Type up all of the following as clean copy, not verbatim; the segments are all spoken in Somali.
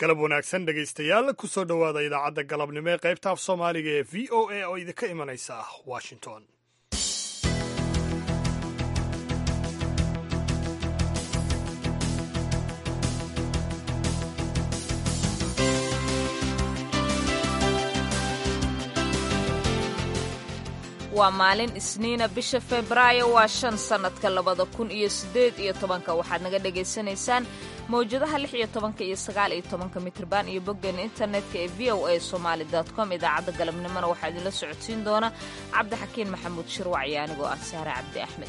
galab wanaagsan dhegaystayaal kusoo dhowaada idaacadda galabnimo ee qaybta af soomaaliga ee v o a oo idinka imanaysa washington. waa maalin isniina bisha febraayo waa 5 sannadka 2018 waxaad naga dhagaysanaysaan mawjadaha 16 iyo 19 mitirban iyo boggeena internetka ee voasomali.com. idaacadda galabnimona waxaa idinla socodsiin doona cabdixakiin maxamuud shirwac iyo anigoo ah saare cabdi axmed.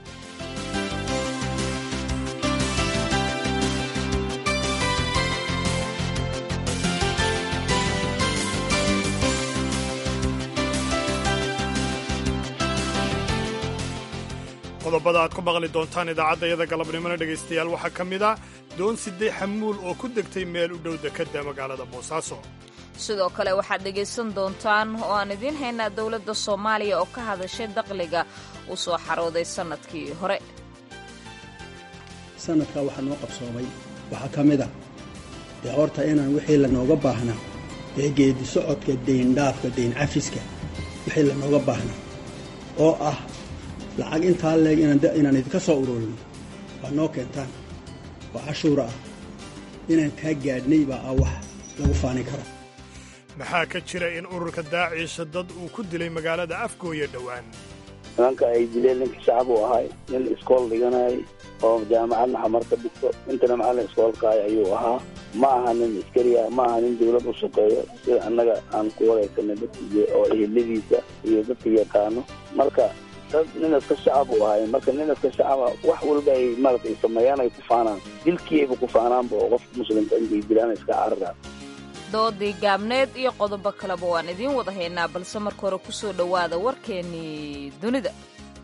qodobada aad ku maqli doontaan idaacaddayada galabnimona dhegaystayaal waxaa ka mid a doon 6 xamuul oo ku degtay meel u dhow dekadda magaalada boosaaso. sidoo kale waxaad dhegaysan doontaan oo aan idiin haynaa dowladda soomaaliya oo ka hadashay dakhliga u soo xarooday sannadkii hore. sannadkaa waxaa noo qabsoomay waxaa ka mid a dee horta inaan wixii lanooga baahnaa ee geedi socodka deyndhaafka deyn cafiska wixii lanooga baahnaa oo ah lacag intaa leeg inaan idinka soo ururino waa noo keentaan waa cashuura ah inaan kaa gaadhnay baa ah wax lagu faani karo. maxaa ka jira in ururka daaciisha dad uu ku dilay magaalada afgooya dhowaan? nimanka ay dileen ninkii shacab uu ahay nin iskool dhiganayay oo jaamacadna xamarka dhigto intana macallin iskoolkaay ayuu ahaa ma aha nin askariya ma aha nin dawlad u shaqeeyo sida annaga aan ku waraysanay dadkii oo eheladiisa iyo dadka yaqaano. marka nin iska shacab uu ahay marka nin iska shacaba wax walba ay maaragtay sameeyaan ay ku faanaan dilkiiba ku faanaanba oo qofka muslimka intay dilaan iska cararaan. doodii gaabneed iyo qodobo kaleba waan idiin wada haynaa balse marka hore ku soo dhowaada warkeennii dunida.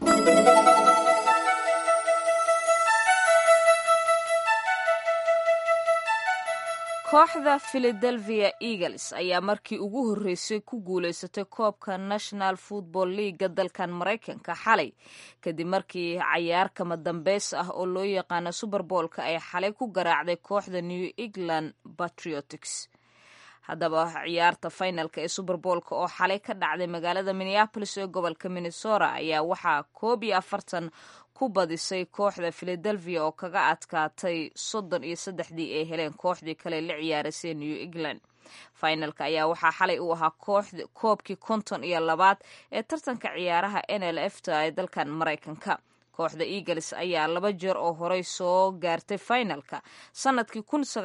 kooxda Philadelphia Eagles ayaa markii ugu horreysay ku guulaysatay koobka National Football League dalkan Mareykanka xalay kadib markii cayaar kama dambeys ah oo loo yaqaano Super Bowl-ka ay xalay ku garaacday kooxda New England Patriots. haddaba ciyaarta finalka ee Super Bowl-ka oo xalay ka dhacday magaalada Minneapolis ee gobolka Minnesota ayaa waxaa 41 ku badisay kooxda Philadelphia oo kaga adkaatay 33 ay heleen kooxdii kale la ciyaaraysa New England. finalka ayaa waxaa xalay u ahaa koobkii 52 ee tartanka ciyaaraha NLF-ta ee dalkan Mareykanka. kooxda Eagles ayaa 2 jeer oo horey soo gaartay finalka. sanadkii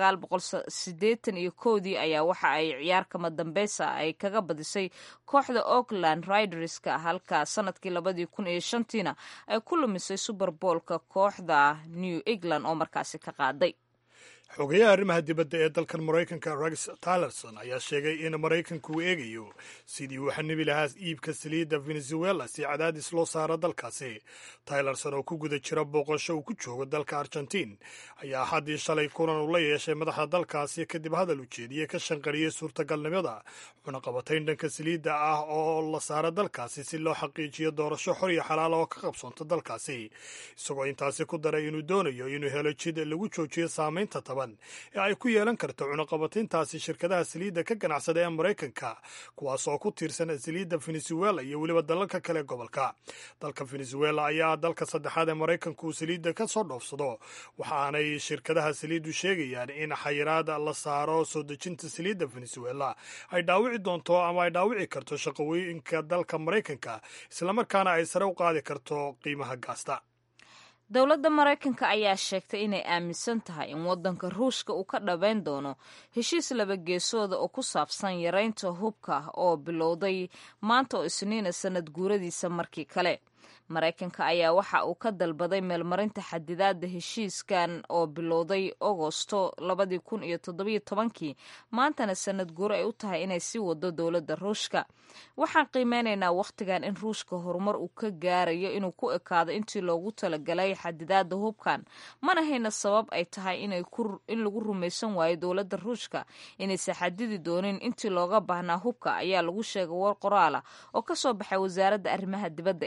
1981 ayaa waxa ay ciyaar kama dambeysa ay kaga badisay kooxda Oakland Raiderska halka sanadkii 2005 ay ku lumisay Super Bowl-ka kooxda New England oo markaasi ka qaaday. xogayaha arrimaha dibadda ee dalkan maraykanka Rex Tillerson ayaa sheegay in maraykanku uu eegayo sidii uu xanibi lahaa iibka saliidda Venezuela si cadaadis loo saaro dalkaasi. Tillerson oo ku guda jira booqasho uu ku joogo dalka Argentiin ayaa haddii shalay kulan uu la yeeshay madaxda dalkaasi kadib hadal ujeediyey ka shanqariyey suurtagalnimada cunaqabatayn dhanka saliidda ah oo la saaro dalkaasi si loo xaqiijiyo doorasho xor iyo xalaal oo ka qabsoonta dalkaasi, isagoo intaasi ku daray inuu doonayo inuu helo jid lagu joojiyo saamaynta taban ee ay ku yeelan karto cunaqabatayntaasi shirkadaha saliidda ka ganacsada ee Maraykanka kuwaas oo ku tiirsan saliidda Venezuela iyo weliba dalalka kale gobolka. dalka Venezuela ayaa dalka saddexaad ee Maraykanku uu saliidda ka soo dhoofsado waxaanay shirkadaha saliiddu sheegayaan in xayiraad la saaro soo dejinta saliidda Venezuela ay dhaawici doonto ama ay dhaawici karto shaqooyinka dalka Maraykanka islamarkaana ay sare u qaadi karto qiimaha gaasta. dowladda Mareykanka ayaa sheegtay inay aaminsan tahay in waddanka Ruushka uu ka dhabeyn doono heshiis laba geesooda oo ku saabsan yaraynta hubka oo bilowday maanta oo Isniina sanad guuradiisa markii kale. Mareykanka ayaa waxa uu ka dalbaday meelmarinta xadidaadda heshiiskan oo bilowday Agoosto 2017 maantana sanad guuro ay u tahay inay sii wado dowladda Ruushka. waxaan qiimeynaynaa wakhtigan in Ruushka horumar uu ka gaarayo inuu ku ekaado intii loogu talagalay xadidaadda hubkan, mana hayna sabab ay tahay in lagu rumaysan waayo dowladda Ruushka inaysan xadidi doonin intii looga baahnaa hubka, ayaa lagu sheegay war qoraal ah oo ka soo baxay wasaaradda arrimaha dibadda ee Mareykanka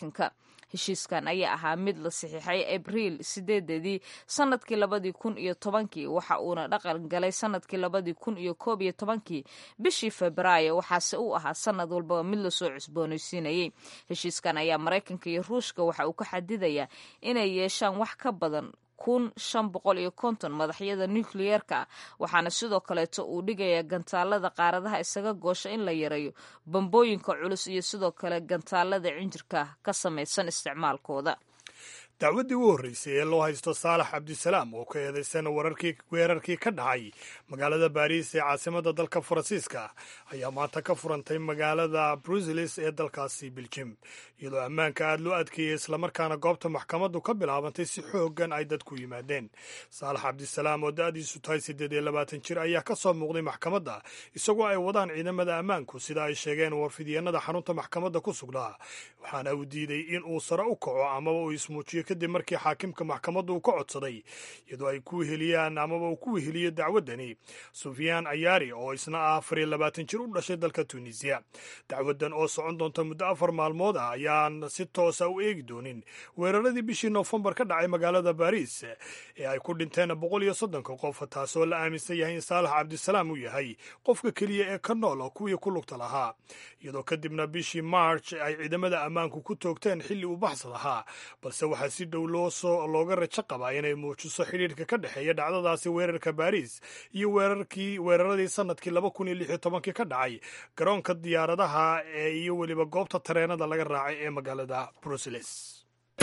maraykanka. heshiiskan ayaa ahaa mid la saxiixay abriil 8 sanadkii 2010 waxa uuna dhaqan galay sanadkii 2011 bishii Febraayo, waxaase uu ahaa sanad walba mid lasoo cusboonaysiinayay. heshiiskan ayaa maraykanka iyo ruushka waxa uu ka xadidayaa inay yeeshaan wax ka badan 1550 madaxyada nukliyeerka ah, waxaana sidoo kaleeto uu dhigayaa gantaalada qaaradaha isaga goosha in la yareeyo bambooyinka culus iyo sidoo kale gantaalada cinjirka ka samaysan isticmaalkooda. dacwaddii ugu horreysay ee loo haysto saalax cabdisalaam oo ka eedeysan weerarkii ka dhacay magaalada baariis ee caasimadda dalka faransiiska ayaa maanta ka furantay magaalada bruseles ee dalkaasi beljim, iyadoo ammaanka aad loo adkeeyey islamarkaana goobta maxkamaddu ka bilaabantay si xooggan ay dadku yimaadeen. saalax cabdisalaam oo da'diisu tahay 28 jir ayaa ka soo muuqday maxkamadda isagoo ay wadaan ciidamada ammaanku sida ay sheegeen warfidyeenada xarunta maxkamadda ku sugnaa, waxaana uu diiday in uu sare u kaco amaba uu ismuujiyo kadib markii xaakimka maxkamaddu uu ka codsaday, iyadoo ay ku heliyaan amaba uu ku weheliyo dacwaddani sufyaan ayaari oo isna ah 24 jir u dhashay dalka tunisiya. dacwaddan oo socon doonta muddo 4 maalmood ah ayaan si toosa u eegi doonin weeraradii bishii Noofembar ka dhacay magaalada Baariis ee ay ku dhinteen 130 qof, taasoo la aaminsan yahay in saalax cabdisalaam uu yahay qofka keliya ee ka nool kuwii ku lugta lahaa, iyadoo kadibna bishii March ay ciidamada ammaanku ku toogteen xilli uu baxsad ahaa, balse waxaa si dhow looga rajo qabaa inay muujiso xidhiirka ka dhexeeya dhacdadaasi weerarka Baariis iyo weeraradii sanadkii 2016 ka dhacay garoonka diyaaradaha iyo weliba goobta tareenada laga raacay ee magaalada Brussels.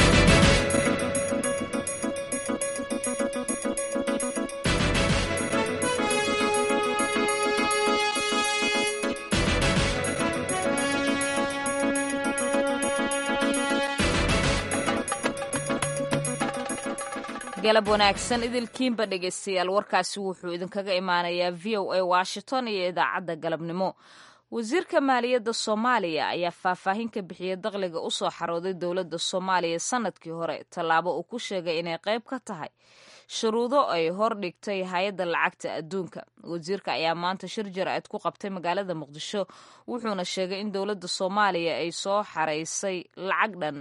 galab wanaagsan idilkiinba dhegaystayaal, warkaasi wuxuu idinkaga imaanayaa VOA Washington iyo idaacadda galabnimo. wasiirka maaliyadda Soomaaliya ayaa faahfaahin ka bixiyay dakhliga u soo xarooday dowladda Soomaaliya sanadkii hore, tallaabo uu ku sheegay inay qayb ka tahay shuruudo ay hordhigtay hay-adda lacagta adduunka. wasiirka ayaa maanta shir jaraa'id ku qabtay magaalada Muqdisho, wuxuuna sheegay in dowladda Soomaaliya ay soo xaraysay lacag dhan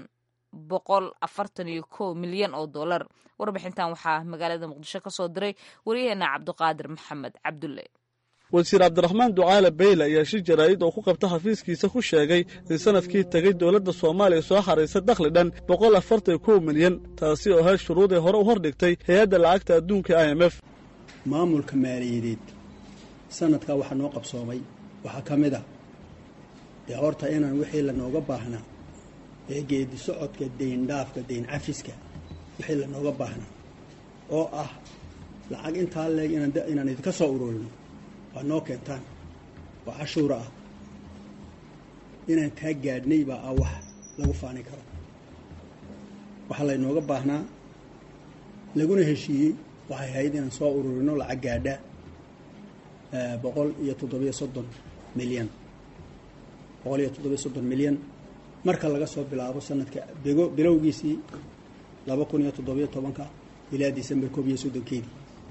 141 milyan oo dollar. warbixintan waxaa magaalada Muqdisho ka soo diray wariyaheena Cabdiqaadir Maxamed Cabdulle. wasiir cabdiraxmaan ducaale beyle ayaa shir jaraa'id oo ku qabta xafiiskiisa ku sheegay in sanadkii tegey dowladda Soomaaliya soo xaraysay dakhli dhan 141 milyan, taasi oo hay shuruud ay hore u hordhigtay hay-adda lacagta adduunka IMF. maamulka maaliyadeed sanadka waxa noo qabsoomay waxa ka mid ah horta inaan wixii la nooga baahnaa ee geedi socodka deyn dhaafka deyn cafiska wixii la nooga baahnaa oo ah lacag intaa leeg inaan idinka soo ururino waa noo keentaan waa cashuura ah inaan kaa gaadhnay baa ah wax lagu faani karo. waxa laynooga baahnaa laguna heshiiyey waxay ahayd inaan soo ururino lacag gaadha 137 milyan 137 milyan marka laga soo bilaabo sanadka bilowgiisii 2017 ilaa December 31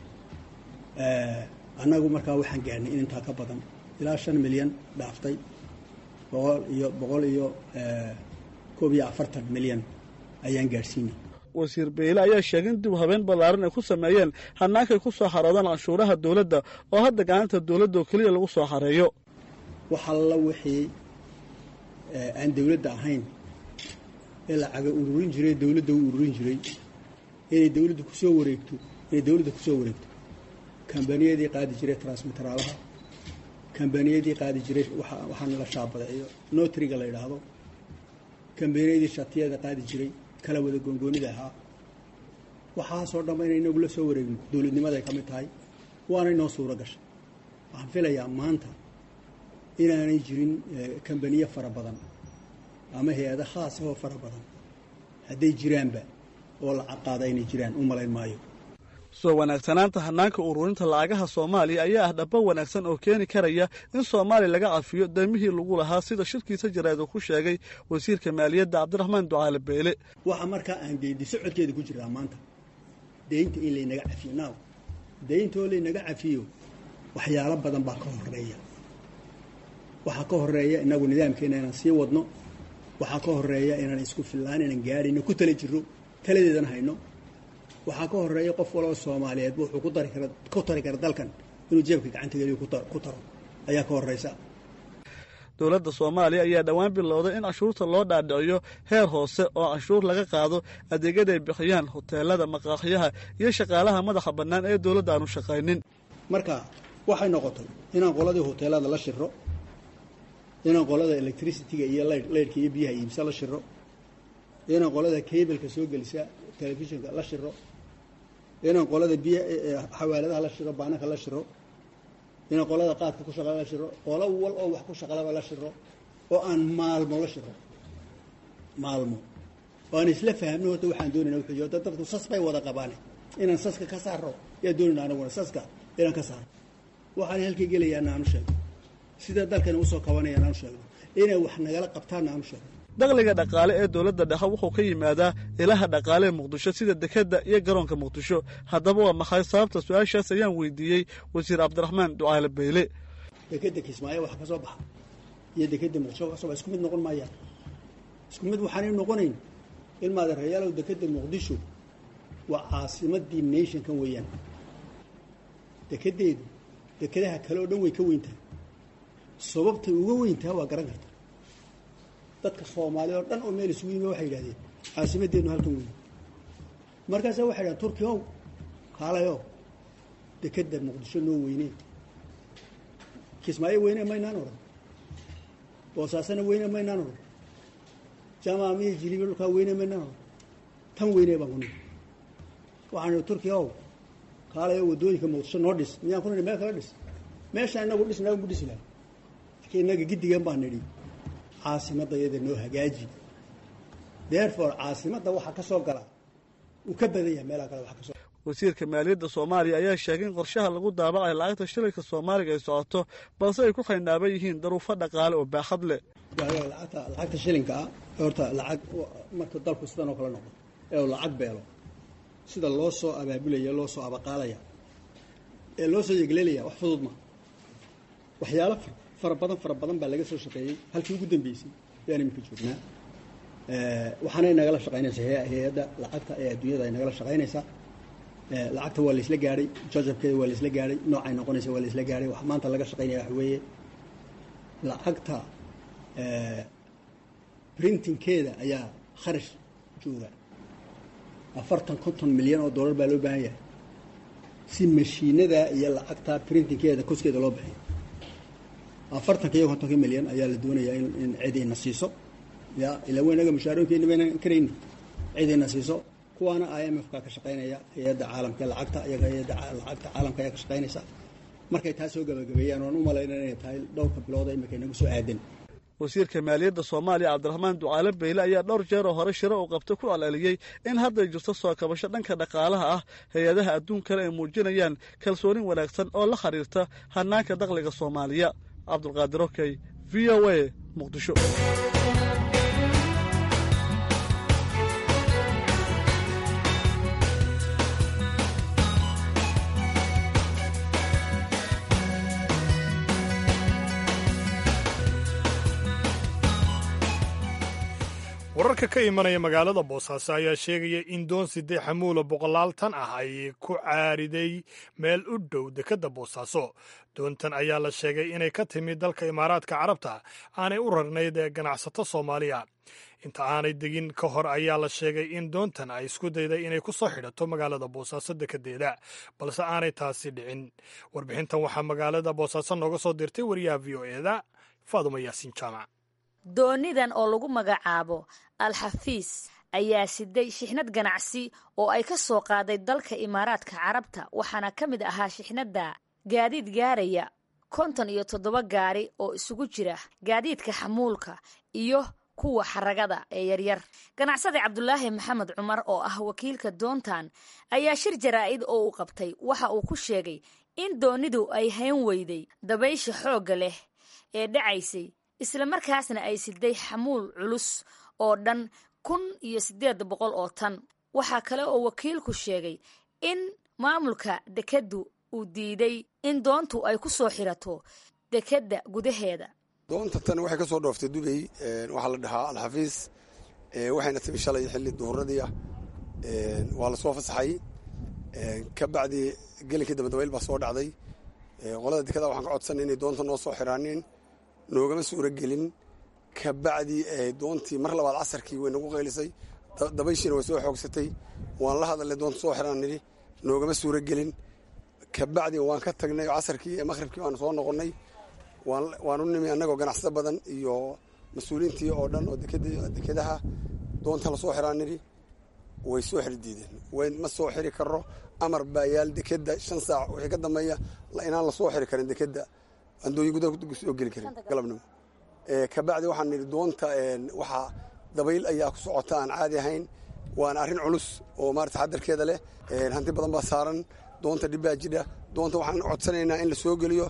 annagu markaa waxaan gaarnay in intaa ka badan ilaa 5 milyan dhaaftay 140 milyan ayaan gaarsiinay. wasiir beyle ayaa sheegay in dib habeen ballaaran ay ku sameeyeen hannaankay ku soo xaroodaan canshuuraha dowladda oo hadda gacanta dowladda oo keliya lagu soo xareeyo. waxa la wixii aan dowladda ahayn ee lacaga ururin jiray dowladda u ururin jiray inay dowladda ku soo wareegto kambaniyadii qaadi jiray transmiteraalaha, kambaniyadii qaadi jiray waxaan la shaabadeeyo notriga la yidhaahdo, kambaniyadii shatiyada qaadi jiray kala wada goongoonida ahaa, waxaasoo dhanba inay inagu la soo wareegno dowladnimaday ka mid tahay, waana inoo suuro gashay. waxaan filayaa maanta inaanay jirin kambaniye fara badan ama hay-ada khaas oo fara badan, hadday jiraanba oo lacag qaada inay jiraan u malayn maayo. soo wanaagsanaanta hannaanka ururinta lacagaha Soomaaliya ayaa ah dhaba wanaagsan oo keeni karaya in Soomaaliya laga cafiyo deymihii lagu lahaa, sida shirkiisa jaraa'id ku sheegay wasiirka maaliyadda Cabdiraxmaan Ducaale Beyle. waxa markaa aan geedi socodkeeda ku jiraa maanta deynta in laynaga cafiyo. naaw deyntoo laynaga cafiyo waxyaalo badan baa ka horeeya. waxaa ka horeeya inagu nidaamkeena inaan sii wadno waxaa ka horeeya inaan isku fillaan inaan gaadhino ku tala jirro taladeedan hayno waxaa ka horeeya qof walba Soomaaliyeed wuxuu ku tari kara dalkan inuu jeebka gacanta geliyo ku taro ayaa ka horeysa. dowladda Soomaaliya ayaa dhawaan bilowday in cashuurta loo dhaadhiciyo heer hoose oo cashuur laga qaado adeegyada ay bixiyaan hoteelada, maqaaxiyaha iyo shaqaalaha madaxa bannaan ee dowladda aanu shaqaynin. marka waxay noqotay inaan qoladii hoteelada la shiro, inaan qolada electricity-ga iyo leyrka iyo biyaha iibsa la shiro, inaan qolada cable-ka soo gelisa telefishinka la shiro, inaan qolada xawaaladaha la shiro, baanaka la shiro, inaan qolada qaadka ku shaqada la shiro, qolo wal oo wax ku shaqalaba la shiro, oo aan maalmo la shiro maalmo oo aan isla fahamno horta waxaan doonaynaa wuxuu yahay dadku sas bay wada qabaan inaan saska ka saaro yaa doonaynaa anaguna saska inaan ka saaro waxaan halkii gelayaa aanu sheego sida dalkan u soo kabanayaan aanu sheego inay wax nagala qabtaan aanu sheego. dakhliga dhaqaale ee dowladda dhexe wuxuu ka yimaadaa ilaha dhaqaale ee Muqdisho sida dekada iyo garoonka Muqdisho. haddaba waa maxay sababta su'aashaas ayaan weydiiyey wasiir Cabdiraxmaan Ducaale Beyle. dekada Kismaayo wax ka soo baxa iyo dekada Muqdisho wax soo isku mid noqon maayaan. isku mid waxaan noqonayn ilmaada reeyalow dekada Muqdisho waa caasimadii nation kan weeyaan. dekedeedu dekadaha kale oo dhan way ka weyntaa. sababta ugu weyntaa waa garan kartaa. dadka Soomaaliya oo dhan oo meel isugu yimid waxay yiraahdeen caasimadeenu halkan weyn. markaas waxay yiraahdeen Turkiyo kaalayo dekada Muqdisho noo weyneen. Kismaayo weyneen ma inaan oran. Boosaasana weyneen ma inaan oran. Jaamaamiye jilibi dhulka weyneen ma inaan oran. tan weyneen baan ku waxaan Turkiyo kaalayo wadooyinka Muqdisho noo dhis miyaan ku nidhi meel kale dhis meesha inagu dhisnaa ugu dhisi lahaa laakiin inaga gidigan baan nidhi caasimadda iyada noo hagaaji. therefore caasimadda waxa ka soo gala uu ka badan yahay meelaha kale waxa ka soo. wasiirka maaliyadda Soomaaliya ayaa sheegay in qorshaha lagu daabacay lacagta shilinka Soomaaliga ay socoto balse ay ku xaynaaban yihiin daruufo dhaqaale oo baaxad leh. lacagta shilinka horta lacag marka dalku sidan oo kale noqdo ee lacag beelo sida loo soo abaabulaya loo soo abaqaalaya ee loo soo yegleelaya wax fudud ma waxyaalo fara badan baa laga soo shaqeeyay halkii ugu dambeysay yaan imika joognaa waxaana nagala shaqeynaysaa hay'adda lacagta ee adduunyada ay nagala shaqeynaysaa lacagta waa la isla gaaray jajabkeeda waa la isla gaaray noocay noqonaysa waa la isla gaaray wax maanta laga shaqeynaya wax weeye lacagta printingkeeda ayaa kharash jooga 40-50 milyan oo dollar baa loo baahan yahay si mashiinada iyo lacagta printingkeeda koskeeda loo bixiyo 40 milyan ayaa la doonayaa in ciidina siiso ya ila weynaga mushaarooyinkeena bayna kareen ciidina siiso kuwana IMF ka shaqeynaya hay'adda caalamka lacagta iyaga hay'adda lacagta caalamka ayaa ka shaqeynaysa markay taas soo gabagabeeyaan oo u maleynayaan inay tahay dhowrka bilood ay markay nagu soo aadan. wasiirka maaliyadda Soomaaliya Cabdiraxmaan Ducaale Beyle ayaa dhowr jeer oo hore shiro u qabtay ku calaaliyay in hadda jirto soo kabasho dhanka dhaqaalaha ah hay'adaha adduunka ay muujinayaan kalsooni wanaagsan oo la xiriirta hanaanka dakhliga Soomaaliya. Cabdulqaadir Okey, VOA, Muqdisho. wararka ka imanaya magaalada Boosaaso ayaa sheegaya in doon 3 xamuulo 100 tan ah ay ku caariday meel u dhow dekada Boosaaso. doontan ayaa la sheegay inay ka timid dalka Imaaraadka Carabta aanay u rarnayd ganacsato Soomaaliya. inta aanay degin ka hor ayaa la sheegay in doontan ay isku dayday inay ku soo xidhato magaalada Boosaaso dekedeeda balse aanay taasi dhicin. warbixintan waxaa magaalada Boosaaso nooga soo dirtay wariyaha VOA-da Faadumo Yaasiin Jaamac. doonidan oo lagu magacaabo Al-Xafiis ayaa siday shixnad ganacsi oo ay ka soo qaaday dalka Imaaraadka Carabta waxaana ka mid ahaa shixnada gaadiid gaaraya 57 gaari oo isugu jira gaadiidka xamuulka iyo kuwa xaragada ee yaryar. ganacsade Cabdulaahi Maxamed Cumar oo ah wakiilka doontan ayaa shir jaraa'id oo uu qabtay waxa uu ku sheegay in doonidu ay hayn weyday dabaysha xoogga leh ee dhacaysay isla markaasna ay siday xamuul culus oo dhan 1800 oo tan. waxaa kale oo wakiilku sheegay in maamulka dekadu uu diiday in doontu ay ku soo xirato dekada gudaheeda doonta tan waxay ka soo dhooftay Dubay waxaa la dhahaa Alxafiis waxayna timi shalay xilli duhuradii ah waa la soo fasaxay ka bacdi gelinkii dabadabeyl baa soo dhacday qolada dekada waxaan ka codsanay inay doonta noo soo xiraaneen noogama suura gelin ka bacdi doontii mar labaad casarkii way nagu qaylisay dabayshiina way soo xoogsatay waan la hadalnay doonta soo xiraan nidhi noogama suura gelin ka bacdi waan ka tagnay casarkii ee maqribkii waan soo noqonnay waan u nimi annagoo ganacsada badan iyo mas-uuliintii oo dhan oo dekedaha doonta la soo xiraan nidhi way soo xiri diideen ma soo xiri karo amar baa yaal dekeda 5 saac wixii ka dambeeya inaan la soo xiri karin dekeda andooyin gudaha soo geli karin galabnimo ka bacdi waxaan nidhi doonta waxaa dabayl ayaa ku socota aan caadi ahayn waana arrin culus oo maarata xadarkeeda leh hanti badan baa saaran doonta dhibbaa jidha doonta waxaan codsanaynaa in la soo geliyo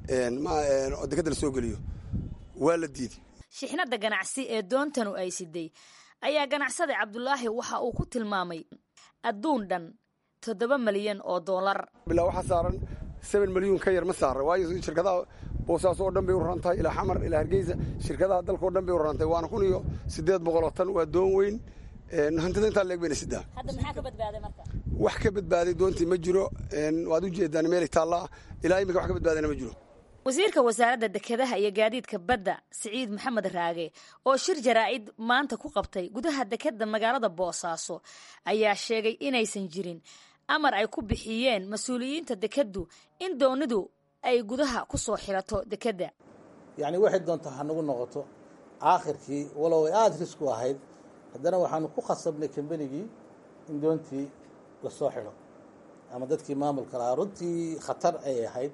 dekeda la soo geliyo waa la diiday shixnada ganacsi ee doontanu ay siday ayaa ganacsade Cabdulaahi waxa uu ku tilmaamay adduun dhan $7 milyan oo dollar bilaa waxa saaran 7 milyan ka yar ma saaran waayo shirkadaha Boosaaso oo dhan bay u rantay ilaa Xamar ilaa Hargeysa shirkadaha dalka oo dhan bay u rantay waana 1800 tan waa doon weyn hantida inta leeg bayna sidaa hadda maxaa ka badbaaday marka wax ka badbaaday doontii ma jiro waad u jeedaan meel taala ilaa imika wax ka badbaadana ma jiro wasiirka wasaaradda dekedaha iyo gaadiidka badda Siciid Maxamed Raage oo shir jaraa'id maanta ku qabtay gudaha dekeda magaalada Boosaaso ayaa sheegay inaysan jirin amar ay ku bixiyeen mas'uuliyiinta dekedu in doonidu ay gudaha ku soo xirato dekeda yani waxay doontaa hanagu noqoto aakhirkii walow aad risku ahayd haddana waxaanu ku khasabnay kambanigii in doontii la soo xiro ama dadkii maamulka lahaa runtii khatar ay ahayd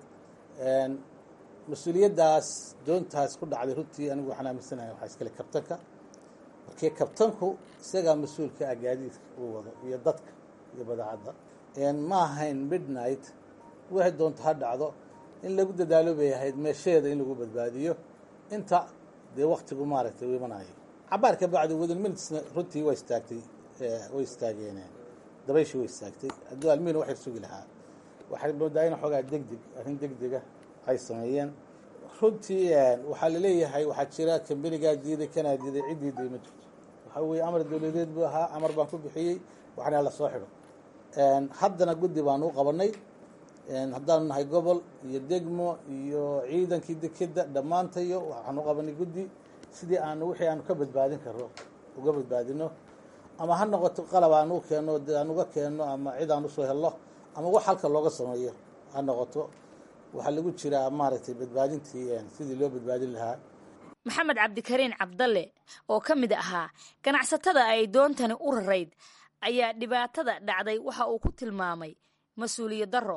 mas-uuliyaddaas doontaas ku dhacday runtii anigu waxaan aaminsanahay waxaa iskale kabtanka markii kabtanku isagaa mas-uulka ah gaadiidka uu wado iyo dadka iyo badeecadda ma ahayn midnight waxay doonto ha dhacdo in lagu dadaalo bay ahayd meesheeda in lagu badbaadiyo inta dee waktigu maaragtay u imanayo cabaar ka bacdi within minutesna runtii way istaageen dabayshii way istaagtay hadduu almiina waxay sugi lahaa waxay moodaa in xoogaa arrin degdega ay sameeyeen runtii waxaa la leeyahay waxaa jira kambanigaa diiday kanaa diiday ciddii diiday ma jirto waxaa weeye amar dawladeed buu ahaa amar baan ku bixiyey waxna la soo xidho haddana guddi baanu u qabanay haddaanu nahay gobol iyo degmo iyo ciidankii dekeda dhammaantayo waxaanu u qabanay guddi sidii aanu wixii aanu ka badbaadin karno uga badbaadino ama ha noqoto qalab aanu keenno aan uga keenno ama cid aan usoo helno ama wax halka looga sameeyo ha noqoto waxaa lagu jiraa maaragtay badbaadintii sidii loo badbaadin lahaa maxamed cabdikariin cabdalle oo ka mid ahaa ganacsatada ay doontani u rarayd ayaa dhibaatada dhacday waxa uu ku tilmaamay mas-uuliyad darro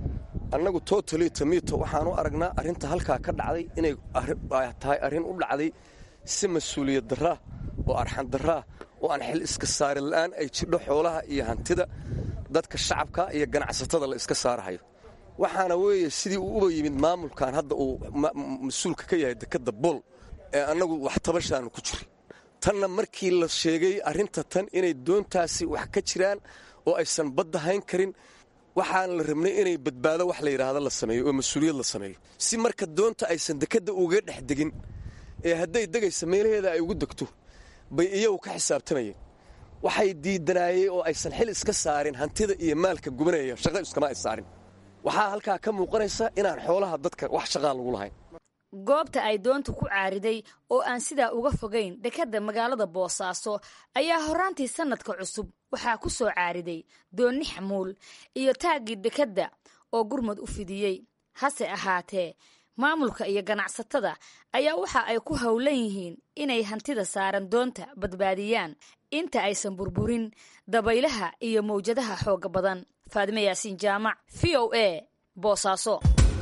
annagu totally tamito waxaanu aragnaa arrinta halkaa ka dhacday inay tahay arrin u dhacday si mas-uuliyad darraa oo arxan darraa oo aan xil iska saari la'aan ay jidho xoolaha iyo hantida dadka shacabka iyo ganacsatada la iska saarahayo waxaana weeye sidii uu uba yimid maamulkan hadda uu mas-uulka ka yahay dekadda bool ee annagu wax tabashaanu ku jiray tanna markii la sheegay arrinta tan inay doontaasi wax ka jiraan oo aysan badda hayn karin waxaan la rabnay inay badbaado wax la yidhaahdo la sameeyo oo mas-uuliyad la sameeyo si marka doonta aysan dekadda uga dhex degin ee hadday degaysa meelaheeda ay ugu degto bay iyagu ka xisaabtamayeen waxay diidanaayeen oo aysan xil iska saarin hantida iyo maalka gubanaya shaqo iskama ay saarin waxaa halkaa ka muuqanaysa inaan xoolaha dadka wax shaqaa lagu lahayn goobta ay doontu ku caariday oo aan sidaa uga fogayn dekeda magaalada Boosaaso ayaa horaantii sanadka cusub waxaa ku soo caariday dooni xamuul iyo taagii dekeda oo gurmad u fidiyey hase ahaatee maamulka iyo ganacsatada ayaa waxa ay ku howlan yihiin inay hantida saaran doonta badbaadiyaan inta aysan burburin dabaylaha iyo mawjadaha xooga badan Faadime Yaasiin Jaamac VOA Boosaaso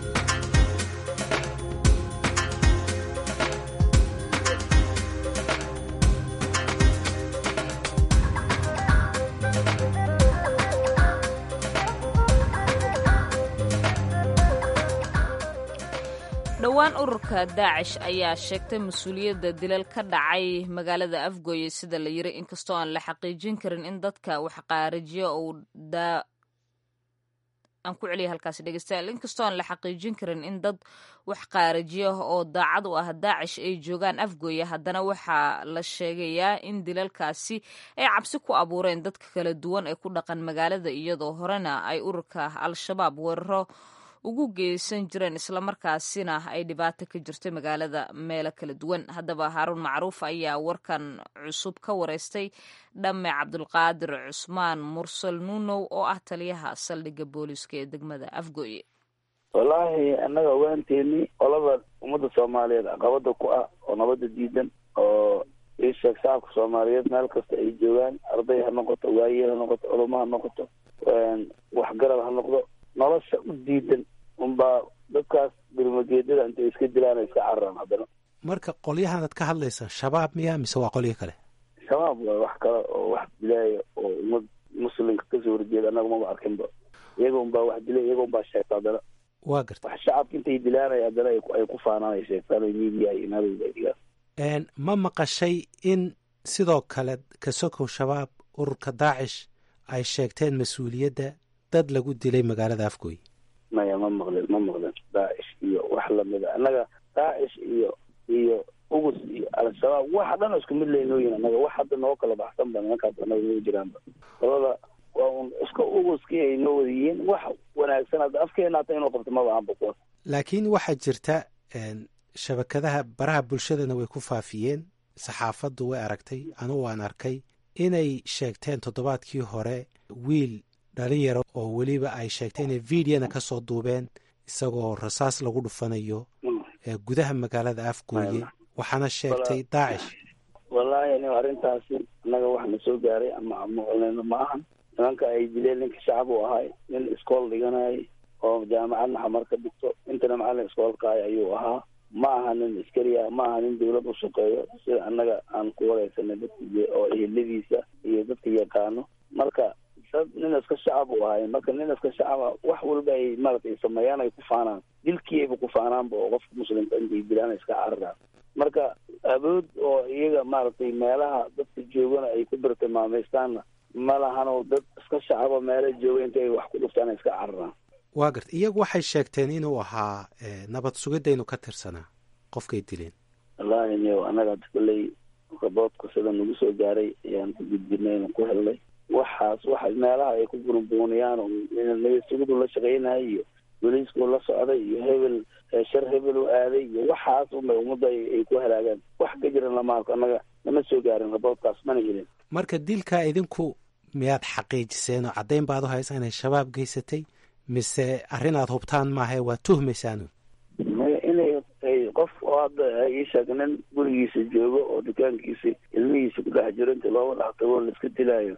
dhowaan ururka Daacish ayaa sheegtay mas-uuliyadda dilal ka dhacay magaalada Afgooye sida la yiri inkastoo aan la xaqiijin karin in dadka wax qaarijiyo aan ku celiya halkaasi dhegeystayaal inkastoo aan la xaqiijin karin in dad wax qaarajiya oo daacad u ah daacish ay joogaan afgooye haddana waxaa la sheegayaa in dilalkaasi ay cabsi ku abuureen dadka kala duwan ee ku dhaqan magaalada iyadoo horena ay ururka al-shabaab weeraro ugu geysan jireen islamarkaasina ay dhibaato ka jirtay magaalada meelo kala duwan haddaba haaruun macruuf ayaa warkan cusub ka wareystay dhamme cabdulqaadir cusmaan mursal nuunow oo ah taliyaha saldhigga booliiska ee degmada afgooye wallaahi annaga ogaanteeni qolada ummadda soomaaliyeed caqabada ku ah oo nabadda diidan oo isheeg shacabka soomaaliyeed meel kasta ay joogaan arday ha noqoto waaye ha noqoto culamo ha noqoto waxgarad ha noqdo nolosha u diidan unbaa dadkaas birmageedyada intay iska dilaan iska cararaan haddana marka qolyahanad ka hadlaysa shabaab miya mise waa qolyo kale shabaab waa wax kale oo wax dilaaya oo ummad muslimka kasoo horjeeda annaga maba arkinba iyaga unbaa wax dilay iyaga unbaa sheegta haddana waa garta wax shacabka intay dilaanay haddana ay ku faanaan ay sheegtaan o miidiya iyo nabada ay dhigaan ma maqashay in sidoo kale kasokow shabaab ururka daacish ay sheegteen mas-uuliyadda dad lagu dilay magaalada afgooye maya ma maqlin daacish iyo wax lamida annaga daacish iyo ugus iyo al-shabaab waxa dhan isku mid laynooyin annaga wax hadda noo kala baxsan ba nimankaas annaga noo jiraanba labada waa un iska uguskii ay noo wada yihiin wax wanaagsan hadda afkeena hata inuu qabto maba aanba kuwaas laakiin waxaa jirta shabakadaha baraha bulshadana way ku faafiyeen saxaafaddu way aragtay anugu waan arkay inay sheegteen toddobaadkii hore wiil dhalinyaro oo weliba ay sheegtay inay videona ka soo duubeen isagoo rasaas lagu dhufanayo gudaha magaalada afgooye waxaana sheegtay daacish wallaahi anigo arrintaasi annaga wax na soo gaaray ama maqleyno ma ahan nimanka ay dileen ninka shacab u ahay nin iskool dhiganayay oo jaamacadna xamar ka dhigto intana macallin iskoolkaay ayuu ahaa ma aha nin askariya ma aha nin dawlad u shaqeeyo sida annaga aan ku wareysanay dadka oo eheladiisa iyo dadka yaqaano marka nin iska shacab u ahay marka nin iska shacaba wax walba ay maaragtay sameeyaan ay ku faanaan dilkiiba ku faanaanba oo qofka muslimka intay dilaan iska cararaan marka awood oo iyaga maaragtay meelaha dadka joogana ay ku bartilmaameystaanna ma lahanoo dad iska shacaba meela jooga intay ay wax ku dhuftaan iska cararaan waa garta iyagu waxay sheegteen inuu ahaa nabad sugidaynu ka tirsanaa qofkay dileen wallaahi niyo annaga hadda kolley raboodka sida nagu soo gaaray ayaan ku gudbinayna ku helnay waxaas waxa meelaha ay ku burunbuuniyaan oo nabadsugidu la shaqeynaya iyo booliisku la socday iyo hebel shar hebel u aaday iyo waxaas unbay ummadda ay ku halaagaan wax ka jiran lama arko annaga nama soo gaarin raboodkaas mana helin marka dilkaa idinku miyaad xaqiijiseen oo caddayn baad u haysaa inay shabaab geysatay mise arrin aad hubtaan maahae waa tuhmaysaanu maya inay qof oo hadda ii sheeg nin gurigiisa joogo oo dukaankiisa ilmihiisa ku dhex jiro inta looga dhex tago laiska dilaayo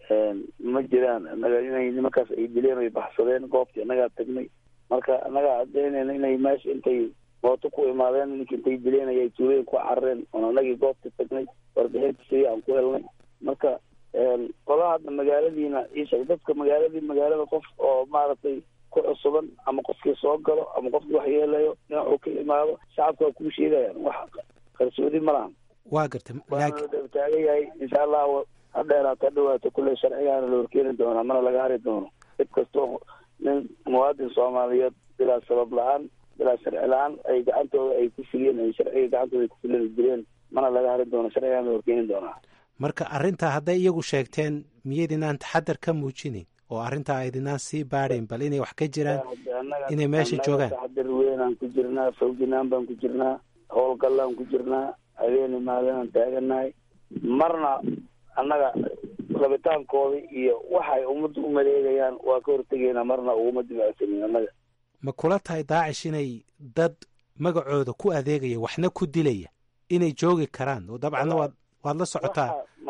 ma jiraan annaga inay nimankaas ay dileen ay baxsadeen goobtii annagaa tagnay marka annagaa caddaynayna inay meesha intay mooto ku imaadeen ninka intay dileen ayay tuulooyin ku carareen oon annagii goobtii tagnay warbixinta sidii aan ku helnay marka qolaha hadda magaaladiina isheeg dadka magaalada qof oo maaragtay ku cusuban ama qofkii soo galo ama qofkii wax yeelayo dhinacuu ka imaado shacabka waa kuu sheegayaan wax qarsoodi ma lahan waa garta taagan yahay insha allah ha dheeraata dhawaato kulle sharcigaana la horkeeni doonaa mana laga hari doono cid kastoo nin muwaadin soomaaliyeed bilaa sabab la-aan bilaa sharci la-aan ay gacantooda ay ku fuliyeen ay sharciga gacantooda ay ku fuliyeen dileen mana laga hari doono sharcigaana la horkeeni doonaa marka arrintaa hadday iyagu sheegteen miyaydinaan taxadar ka muujinayn oo arrintaa aydinaan sii baadhayn bal inay wax ka jiraan inay meesha joogaan taxadar weynaan ku jirnaa fawginaan baan ku jirnaa howlgallaan ku jirnaa habeeni maalinaan taaganahay marna annaga rabitaankooda iyo waxay ummadda u maleegayaan waa ka hortegaynaa marna uguma dibacsanin annaga ma kula tahay daacish inay dad magacooda ku adeegaya waxna ku dilaya inay joogi karaan oo dabcanna waad la socotaa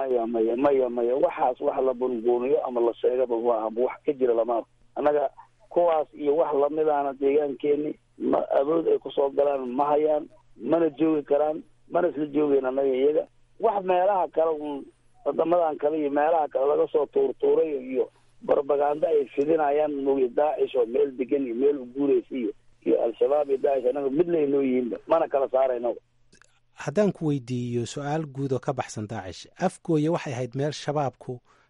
maya waxaas wax la bunbuuniyo ama la sheegaba maaha wax ka jira lama arko annaga kuwaas iyo wax lamidaana deegaankeeni ma awood ay kusoo galaan ma hayaan mana joogi karaan mana isla joogeyn annaga iyaga wax meelaha kale un wadamadan kale iyo meelaha kale laga soo tuurtuuray iyo barbaganda ay fidinayaan mooye daacish oo meel degan iyo meel uguureysa iyo al-shabaab iyo daacish annaga mid laynoo yihiinba mana kala saarayno haddaan ku weydiiyo su-aal guud oo ka baxsan daacish afgooye waxay ahayd meel shabaabku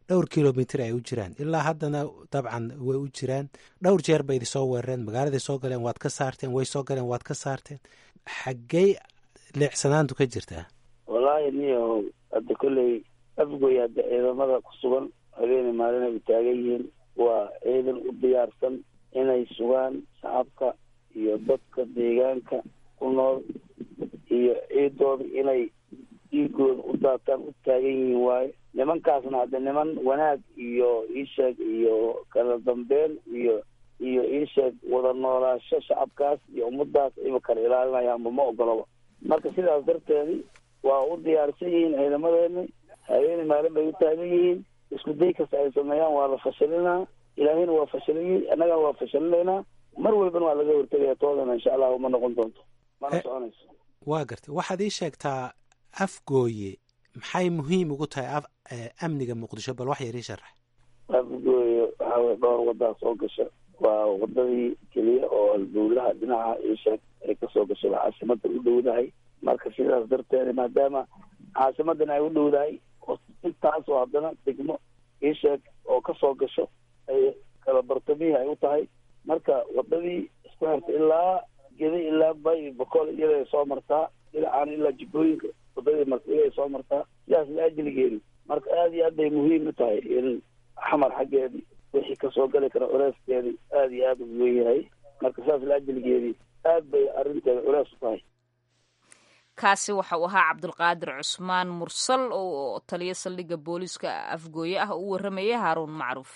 dhowr kilomitr ay u jiraan ilaa haddana dabcan way u jiraan. dhowr jeer bay idisoo weerareen, magaaladay soo galeen waad ka saarteen, way soo galeen waad ka saarteen. xaggey leecsanaantu ka jirtaa? wallaahi niyo hadda kolley afgoy hadda ciidamada ku sugan habeeni maalin ay taagan yihiin, waa ciidan u diyaarsan inay sugaan shacabka iyo dadka deegaanka ku nool iyo ciidooda inay dhiigooda u daataan u taagan yihiin waaye. nimankaasna hadda niman wanaag iyo iisheeg iyo kala dambeyn iyo iisheeg wada noolaasho shacabkaas iyo ummadaas ayba kala ilaalinayaanba ma ogoloba. marka sidaas darteedi waa u diyaarsan yihiin ciidamadeeni, habeeni maalin bay u taagan yihiin. isku day kasta ay sameeyaan waa la fashilinaa, ilaahayna waa fashiliyey, annagana waa fashilinaynaa. mar walbana waa laga hortegaya toodana insha allah uma noqon doonto, mana soconayso. waa gartay. waxaad ii sheegtaa afgooye maxay muhiim ugu tahay amniga muqdisho, bal wax yar ii sharax. afgooye waxaa weye dhowr wadaa soo gasha, waa wadadii keliya oo albuulaha dhinaca iisheeg ay kasoo gashay, waa caasimada u dhowdahay. marka sidaas darteed maadaama caasimadan ay u dhowdahay intaasoo haddana degmo iisheeg oo kasoo gasho ay kala bartamihii ay u tahay. marka wadadii isku xirta ilaa gedi ilaa bay boqol iyaday soo martaa, dhinacaana ilaa jibooyinka wadadii marka iyaday soo martaa, sidaas la ajligeedi. marka aada iyo aad bay muhiim u tahay in xamar xaggeedii wixii kasoo gali kara culeyskeedii aada iyo aada u weyn yahay. marka sidaas la ajligeedii aad bay arrinteeda culeys u tahay. kaasi waxa uu ahaa cabdulqaadir cusmaan mursal oo taliyo saldhigga booliiska afgooye ah u warramayay haaruun macruuf.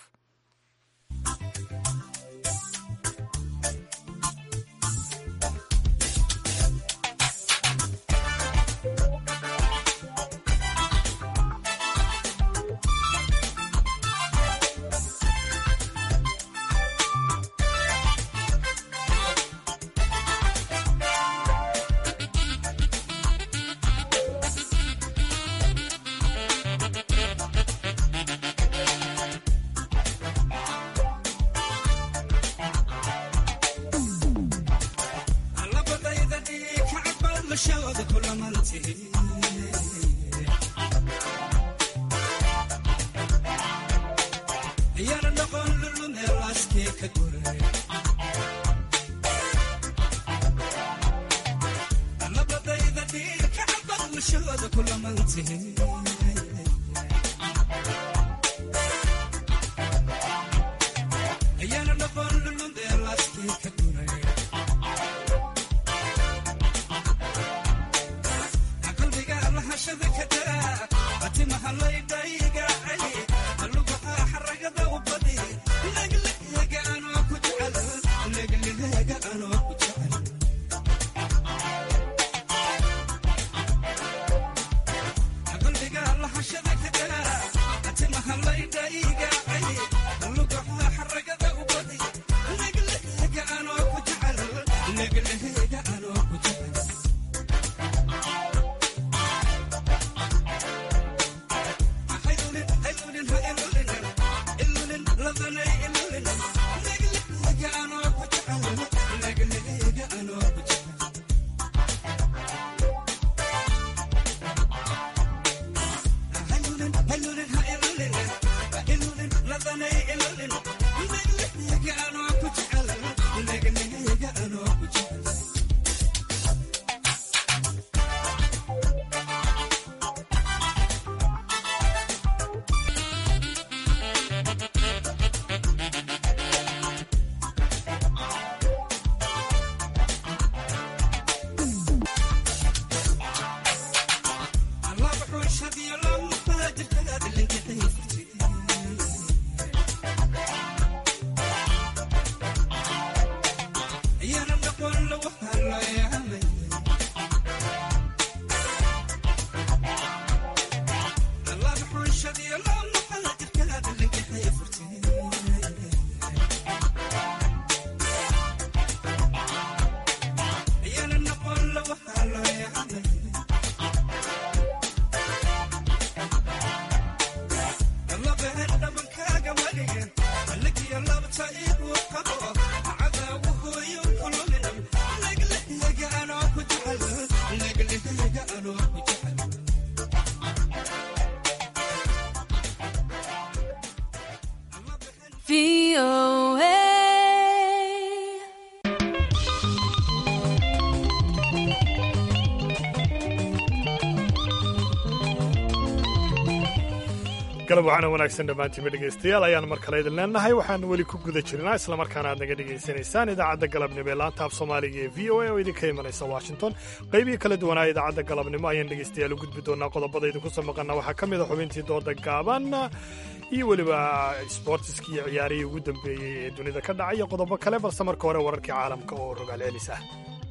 galab waxaana wanaagsan dhammaantiinba dhegaystayaal ayaan mar kale idin leennahay waxaan weli ku guda jirnaa islamarkaana aad naga dhegaysanaysaan idaacadda galabnimo ee laanta af soomaaliga ee v o a oo idinka imanaysa washington qaybihii kala duwanaa idaacadda galabnimo ayaan dhegaystayaal u gudbi doonaa qodobada idinku soo maqana waxaa ka mid a xubintii dooda gaaban iyo weliba sboortiskii iyo ciyaarihii ugu dambeeyey ee dunida ka dhacay iyo qodobo kale balse marka hore wararkii caalamka oo rogaal celis ah.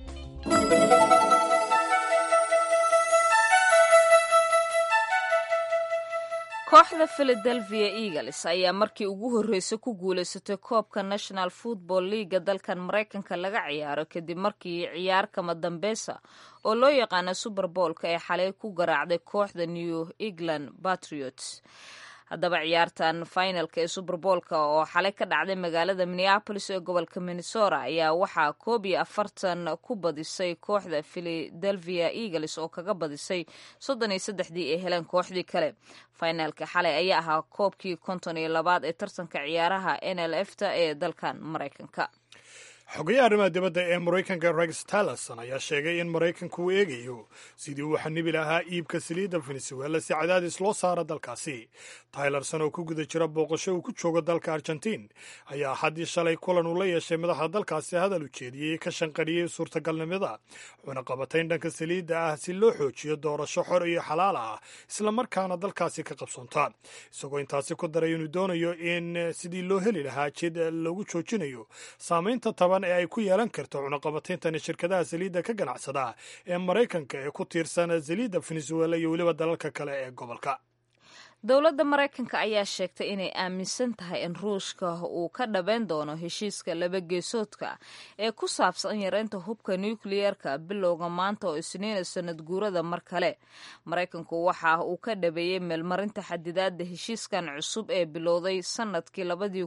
kooxda Philadelphia Eagles ayaa markii ugu horreysay ku guulaysatay koobka National Football League dalkan Mareykanka laga ciyaaro kadib markii ciyaar kama dambeysa oo loo yaqaano Super Bowl-ka ee xalay ku garaacday kooxda New England Patriots. haddaba ciyaartan finalka ee Super Bowl-ka oo xalay ka dhacday magaalada Minneapolis ee gobolka Minnesota ayaa waxaa 41 ku badisay kooxda Philadelphia Eagles oo kaga badisay 33 ee heleen kooxdii kale. finalka xalay ayaa ahaa koobkii 52 ee tartanka ciyaaraha NLF-ta ee dalkan Mareykanka. xogayaha arrimaha dibadda ee maraykanka Rex Tillerson ayaa sheegay in maraykanku uu eegayo sidii uu xanibi lahaa iibka saliidda Venezuela si cadaadis loo saaro dalkaasi. Tillerson oo ku guda jira booqasho uu ku joogo dalka Argentiin ayaa haddii shalay kulan uu la yeeshay madaxda dalkaasi hadal u jeediyey ka shanqariyey suurtagalnimada cunaqabatayn dhanka saliidda ah si loo xoojiyo doorasho xor iyo xalaal ah islamarkaana dalkaasi ka qabsoonta, isagoo intaasi ku daray inuu doonayo in sidii loo heli lahaa jid lagu joojinayo saamaynta taban ee ay ku yeelan karto cunaqabatayntan shirkadaha saliidda ka ganacsada ee Maraykanka ee ku tiirsan saliidda Venezuela iyo weliba dalalka kale ee gobolka. dowladda Mareykanka ayaa sheegtay inay aaminsan tahay in Ruushka uu ka dhabeyn doono heshiiska laba geesoodka ee ku saabsan yareynta hubka nuclear-ka bilowga maanta oo Isniina sanad guurada mar kale. Mareykanku waxa uu ka dhabeeyey meelmarinta xadidaadda heshiiskan cusub ee bilowday sanadkii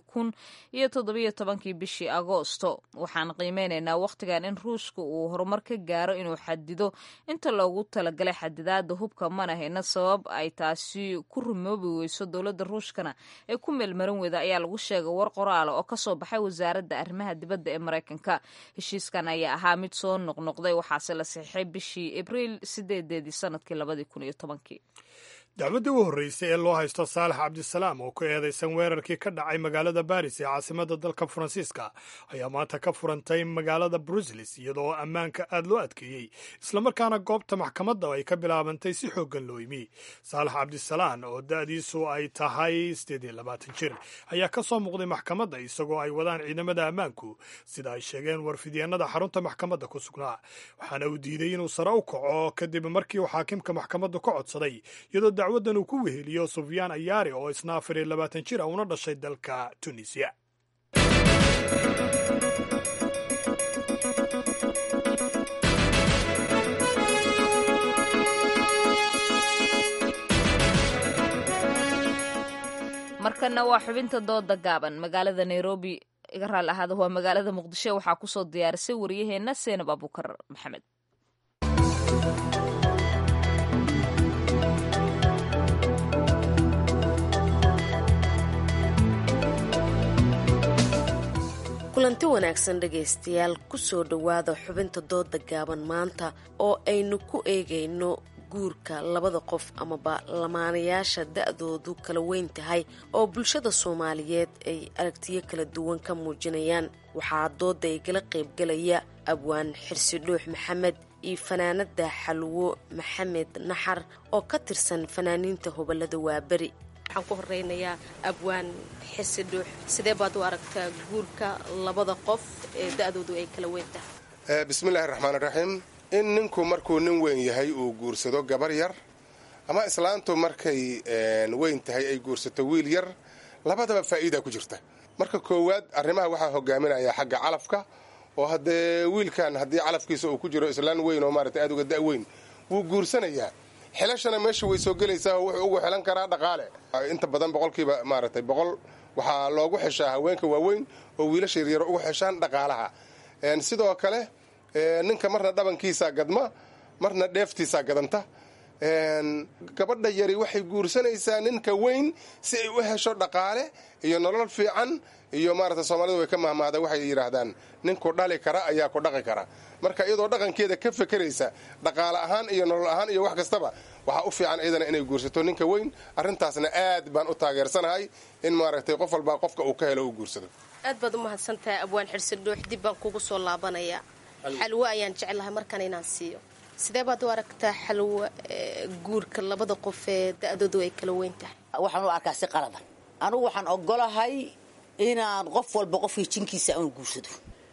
2017 bishii Agoosto. waxaan qiimeynaynaa waqtigan in Ruushka uu horumar ka gaaro inuu xadido inta loogu talagalay xadidaadda hubka, mana hayna sabab ay taasi ku weyso dowladda Ruushkana ee ku meelmarin weyda ayaa lagu sheegay war qoraal oo ka soo baxay wasaaradda arrimaha dibadda ee Mareykanka. heshiiskan ayaa ahaa mid soo noqnoqday waxaase la saxiixay bishii Abriil 8 sanadkii 2010. dacwaddii u horreysay ee loo haysto Saalax Cabdisalaam oo ku eedaysan weerarkii ka dhacay magaalada Baris ee caasimadda dalka Faransiiska ayaa maanta ka furantay magaalada Brussels iyadoo ammaanka aad loo adkeeyey islamarkaana goobta maxkamadda ay ka bilaabantay si xooggan loo yimi. Saalax Cabdisalaam oo da'diisu ay tahay 28 jir ayaa ka soo muuqday maxkamadda isagoo ay wadaan ciidamada ammaanku sida ay sheegeen warfidyaanada xarunta maxkamadda ku sugnaa, waxaana uu diiday inuu sare u kaco kadib markii uu xaakimka maxkamaddu ka codsaday iyadoo dacwaddan uu ku weheliyo Sufyaan Ayaari oo isna 24 jir una dhashay dalka Tunisia. markana waa xubinta dooda gaaban. magaalada Nairobi iga raali ahaada waa magaalada Muqdisho waxaa ku soo diyaarisay wariyaheena Seenab Abukar Maxamed. kulanti wanaagsan dhegaystayaal ku soo dhowaada xubinta dooda gaaban maanta oo aynu ku eegayno guurka labada qof amaba lamaanayaasha da'doodu kala weyn tahay oo bulshada Soomaaliyeed ay aragtiyo kala duwan ka muujinayaan. waxaa dooda igala qaybgalaya abwaan Xirsi Dhuux Maxamed iyo fanaanada Xalwo Maxamed Naxar oo ka tirsan fanaaniinta Hobalada Waabari. waxaan ku horeynayaa abwaan Xirsi Dhuux, sidee baad u aragtaa guurka labada qof ee da'doodu ay kala weyn tahay? bismillaahi raxmaani raxiim. in ninku markuu nin weyn yahay uu guursado gabar yar ama islaantu markay weyn tahay ay guursato wiil yar, labadaba faa'iida ku jirta. marka koowaad arrimaha waxaa hogaaminaya xagga calafka oo haddee wiilkan haddii calafkiisa uu ku jiro islaan weyn oo maaragtay aad uga da' weyn wuu guursanayaa. xilashana meesha way soo gelaysaa oo wuxuu ugu xilan karaa dhaqaale. inta badan boqolkiiba maaragtay 100 waxaa loogu xeshaa haweenka waaweyn oo wiilasha yaryar ugu xeshaan dhaqaalaha. sidoo kale ninka marna dhabankiisaa gadma marna dheeftiisaa gadanta. gabadha yari waxay guursanaysaa ninka weyn si ay u hesho dhaqaale iyo nolol fiican iyo maarata soomaalidu way ka mahmaada waxay yidhaahdaan ninku dhali kara ayaa ku dhaqi kara marka iyadoo dhaqankeeda ka fekeraysa dhaqaale ahaan iyo nolol ahaan iyo wax kastaba waxaa u fiican iyadana inay guursato ninka weyn arrintaasna aad baan u taageersanahay in maaragtay qof walbaa qofka uu ka helo uu guursado aad baad u mahadsantahay abwaan xirsi dhuux dib baan kugu soo laabanayaa xalwo ayaan jeclahay markan inaan siiyo sidee baad u aragtaa xalwo guurka labada qof ee da-doodu ay kala weyn tahay waxaan u arkaa si qalada anugu waxaan ogolahay inaan qof walba qofkii jinkiisa aanu guursado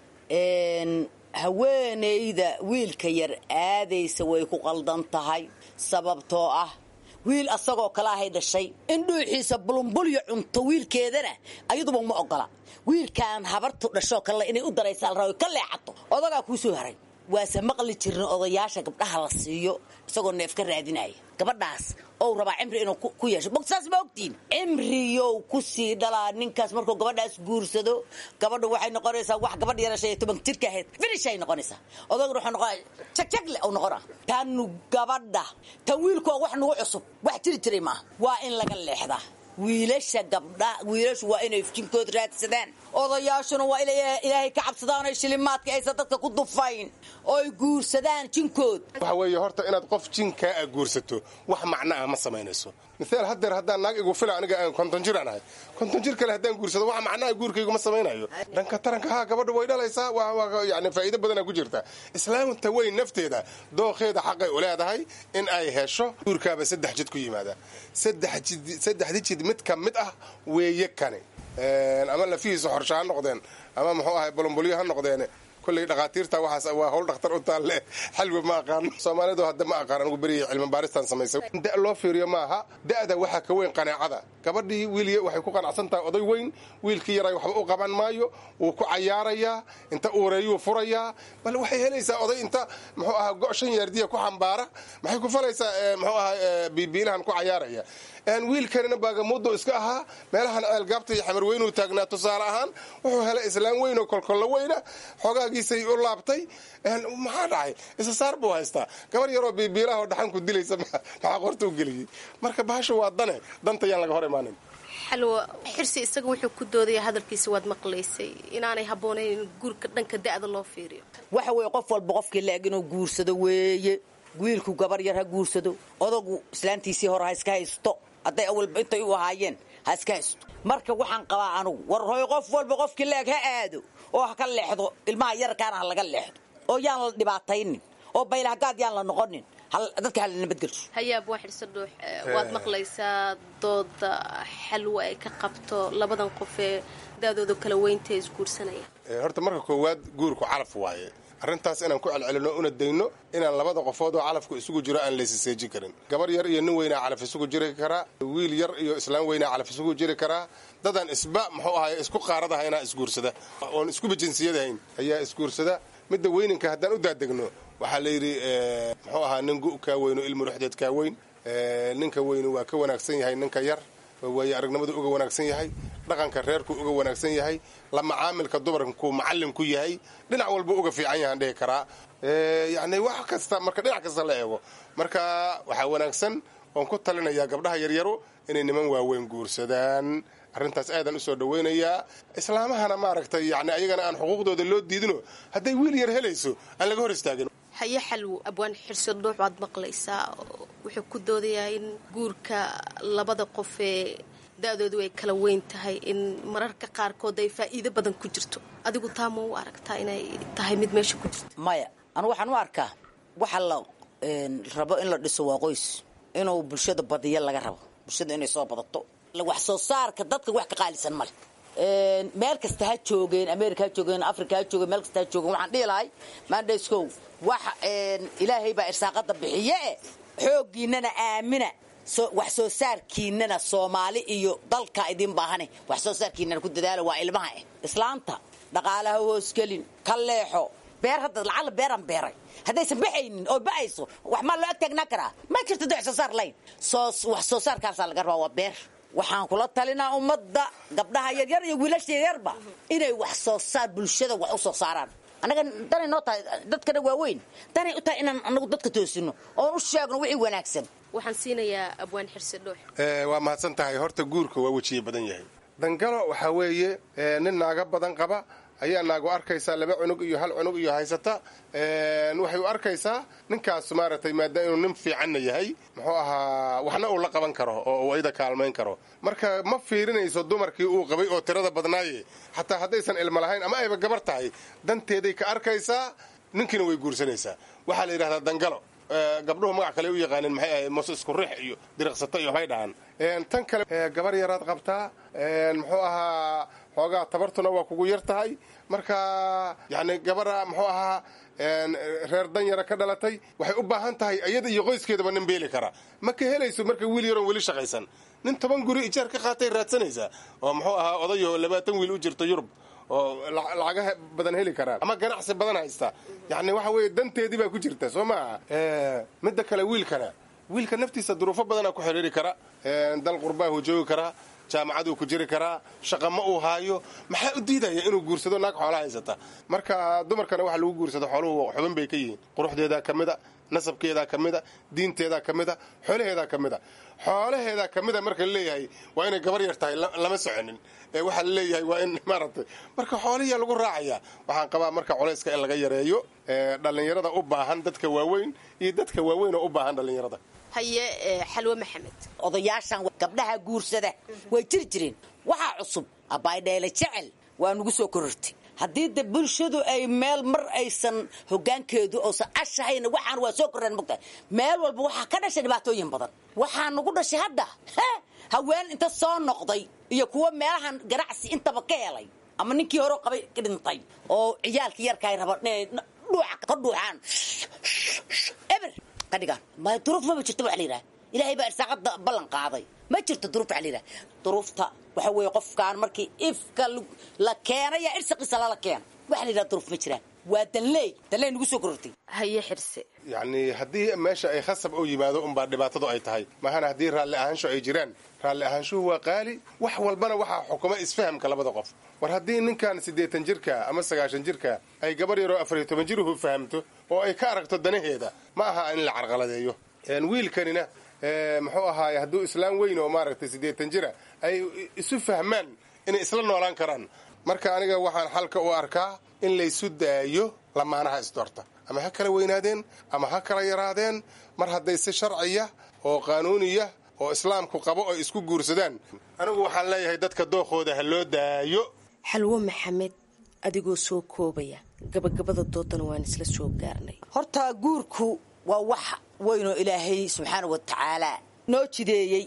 haweenayda wiilka yar aadaysa way ku qaldan tahay sababtoo ah wiil asagoo kale ahay dhashay in dhuuxiisa bulumbulyo cunto wiilkeedana ayaduba ma ogola wiilkaan habartu dhashoo kale inay u daraysa alraa ka leexato odagaa kuu soo haray waase maqli jirna odayaasha gabdhaha la siiyo isagoo neef ka raadinaya gabadhaas ou rabaa cimri inuu ku yeesho bogsaas ma ogtiin cimriyow ku sii dhalaa ninkaas markuu gabadhaas guursado gabadhu waxay noqonaysaa wax gabadh yarashay 10 jirka ahayd finishay noqonaysaa odaguna wuxuu noqonaa jagjagle ou noqonaa tanu gabadha tan wiilku wax nagu cusub wax jiri jiray maaha waa in laga leexdaa wiilasha gabdha wiilashu waa inay iftiinkood raadsadaan odayaashuna waa ilaahay ka cabsadaan oo shilimaadka aysan dadka ku dufayn oo ay guursadaan jinkood waxa weeye horta inaad qof jinka ah guursato wax macno ah ma samaynayso midaal haddaan naag igu fila aniga aan 50 jir aan ahay 50 jir kale haddaan guursado wax macno ah guurkaygu ma samaynayo dhanka taranka gabadha way dhalaysaa waa yani faa'iido badan ku jirta islaamta way nafteeda dooqeeda xaqay u leedahay in ay hesho guurkaaba 3 jid ku yimaada 3 jid mid ka mid ah weeye kane ama lafihiisa xorsha ha noqdeen ama muxuu ahay bolomboliyo ha noqdeen kulley dhaqaatiirta waxaas waa howl dhakhtar u taalle xalwi ma aqaan soomaalidu hadda ma aqaan anigu beriya cilmi baaristan samaysay da loo fiiriyo maaha da'da waxaa ka weyn qanaacada gabadhii wiiliya waxay ku qanacsan tahay oday weyn wiilkii yaray waxba u qaban maayo wuu ku cayaarayaa inta uureeyuu furayaa bal waxay helaysaa oday inta muxuu ahaa go-shan yaardiya ku xambaara maxay ku falaysaa muxuu ahaa biibiilahan ku cayaaraya wiilkanina baagamuudo iska ahaa meelahan ceelgaabta iyo xamar weynuu taagnaa tusaale ahaan wuxuu helay islaam weyn oo kolkollo weyna xogaagiisay u laabtay maxaa dhacay isa saar buu haystaa gabar yaroo biibiilaha oo dhaxanku dilaysa maxaa qorta u geliyey marka bahasha waa danta yaan laga hor imaanin xalwo xirsi isaga wuxuu ku doodaya hadalkiisa waad maqlaysay inaanay habboonayn in guurka dhanka da'da loo fiiriyo waxa weeye qof walba qofkii la-eg inuu guursado weeye wiilku gabar yar ha guursado odagu islaantiisii hore ha iska haysto hadday awalba intay u ahaayeen ha iska haysto marka waxaan qabaa anugu war hooy qof walba qofkii la-eg ha aado oo ha ka leexdo ilmaha yarkaana ha laga leexdo oo yaan la dhibaataynin oo baylahagaad yaan la noqonin dadka hala nabadgelso hayaab waa xirso dhuux waad maqlaysaa dooda xalwo ay ka qabto labadan qof ee daadooda kala weynta ee isguursanaya horta marka koowaad guurku calaf waaye arrintaas inaan ku celcelino una dayno inaan labada qofood oo calafku isugu jiro aan laysiseejin karin gabar yar iyo nin weynaa calaf isugu jiri karaa wiil yar iyo islaam weynaa calaf isugu jiri karaa dadaan isba muxuu ahay isku qaaradahaynaa isguursada oon iskuba jinsiyadahayn ayaa isguursada midda weyninka haddaan u daadegno waxaa la yidhi muxuu ahaa nin gu kaa weyno ilmu ruxdeed kaa weyn ninka weyni waa ka wanaagsan yahay ninka yar waaye aragnimadu uga wanaagsan yahay dhaqanka reerku uga wanaagsan yahay la macaamilka dumarku macallin ku yahay dhinac walba uga fiican yahaan dhihi karaa yacni wax kasta marka dhinac kasta la eego marka waxaa wanaagsan oon ku talinayaa gabdhaha yaryaru inay niman waaweyn guursadaan arrintaas aadaan u soo dhawaynayaa islaamahana maaragtay yani ayagana aan xuquuqdooda loo diidino hadday wiil yar helayso aan laga hor istaagin haye xalwo abwaan xirso dhuux waad maqlaysaa wuxuu ku doodayaa in guurka labada qof ee da-doodu ay kala weyn tahay in mararka qaarkood ay faa'iido badan ku jirto adigu taa ma u aragtaa inay tahay mid meesha ku jirto maya anu waxaan u arkaa waxa la rabo in la dhiso waa qoys inuu bulshada badiyo laga rabo bulshada inay soo badato wax soo saarka dadka wax ka qaalisan male meel kasta ha joogeen America ha joogeen Africa ha joogeen meel kasta ha joogeen waxaan dhihi lahay maandayskow wax ilaahay baa irsaaqada bixiye xoogiinana aamina wax soo saarkiinana Soomaali iyo dalka idin baahane wax soo saarkiinana ku dadaalo waa ilmaha islaanta dhaqaalaha hoos gelin ka leexo beer hadda lacag beeran beeray haddaysan baxaynin oo ba'ayso wax ma loo taagnaa karaa ma jirto wax soo saar layn wax soo saarkaas laga rabaa waa beer waxaan kula talinaa ummadda gabdhaha yaryar iyo wiilasha yaryarba inay wax soo saar bulshada wax u soo saaraan annaga danay noo tahay dadkana waaweyn danay u tahay inaan anagu dadka toosino oon u sheegno wixii wanaagsan. waxaan siinayaa abwaan xirsi dhuux. waa mahadsan tahay. horta guurka waa wejiye badan yahay. dangalo waxaa weeye nin naaga badan qaba ayaa naagu arkaysaa 2 cunug iyo 1 cunug iyo haysata. waxay u arkaysaa ninkaas maaragtay maadaama inuu nin fiicanna yahay muxuu ahaa waxna uu la qaban karo oo uu ayada kaalmayn karo. marka ma fiirinayso dumarkii uu qabay oo tirada badnaaye xataa haddaysan ilmo lahayn ama ayba gabar tahay danteeday ka arkaysaa, ninkiina way guursanaysaa. waxaa la yidhahdaa dangalo. gabdhuhu magac kale u yaqaaneen maxay ahayd mose isku rix iyo diriqsato iyo waxbay dhahaan. tan kale gabar yaraad qabtaa muxuu ahaa xoogaa tabartuna waa kugu yar tahay. marka yacni gabara muxuu ahaa reer danyara ka dhalatay waxay u baahan tahay iyada iyo qoyskeedaba nin beeli kara. ma ka helayso marka wiil yaroon weli shaqaysan. nin 10 guri ijaar ka qaatay raadsanaysaa oo muxuu ahaa odayo 20 wiil u jirto Yurub oo lacagaha badan heli karaan ama ganacsi badan haysta. yacni waxa weeye danteedii baa ku jirta soo maaha. midda kale wiilka naftiisa duruufo badanaa ku xiriiri kara. dal qurbaahu joogi karaa, jaamacaduu ku jiri karaa, shaqa ma uu haayo. maxaa u diidaya inuu guursado naag xoolaha haysata? marka dumarkana waxa lagu guursado xooluhu xubin bay ka yihiin. quruxdeedaa ka mida, nasabkeedaa ka mida, diinteedaa ka mida, xoolaheedaa ka mida. xoolaheedaa ka mida marka laleeyahay waa inay gabar yar tahay lama soconin. waxaa laleeyahay waa in maaragtay marka xoolihiyaa lagu raacaya. waxaan qabaa marka culayska in laga yareeyo dhallinyarada u baahan dadka waaweyn iyo dadka waaweyn oo u baahan dhallinyarada. haye xalwo maxamed. odayaashan gabdhaha guursada way jiri jireen. waxaa cusub abaydheele jecel waa nugu soo korortay. haddii de bulshadu ay meel mar aysan hoggaankeedu oosan ashahayna waxaan waa soo korreen mogtahay meel walba waxaa ka dhashay dhibaatooyin badan. waxaa nagu dhashay hadda haween inta soo noqday iyo kuwa meelahan ganacsi intaba ka helay ama ninkii hore qabay ka dhintay oo ciyaalka yarkaay raba inay dhuuca ka dhuuxaan eber ka dhigaan. ma duruuf ma jirto wax la yidhaha ilaahay baa irsaaqada ballan qaaday. ma jirto duruuf wax la yidhaha. duruufta waxa weeye qofkaan markii ifka la keenaya irsaqiisa lala keena wax la yidhaha duruuf ma jiraan. waa danley nagu soo korortay. haye xirse. yacni haddii meesha ay khasab u yimaado unbaa dhibaatadu ay tahay mahana haddii raalli ahaansho ay jiraan. raalli ahaanshuhu waa qaali. wax walbana waxaa xukuma isfahamka labada qof. war haddii ninkan 80 jirka ama 90 jirka ay gabar yaroo 14 jiruhu fahamto oo ay ka aragto danaheeda ma aha in la carqaladeeyo. wiilkanina muxuu ahaaye hadduu islaam weyn oo maaragtay 80 jira ay isu fahmaan inay isla noolaan karaan. marka aniga waxaan xalka u arkaa in laysu daayo lamaanaha isdoorta ama ha kala weynaadeen ama ha kala yaraadeen. mar hadday si sharciya oo qaanuuniya oo islaamku qabo ay isku guursadaan anigu waxaan leeyahay dadka dookooda ha loo daayo. xalwo maxamed adigoo soo koobaya gabagabada doodana waan isla soo gaarnay. horta guurku waa wax weynoo ilaahay subxaana wa tacaala noo jideeyey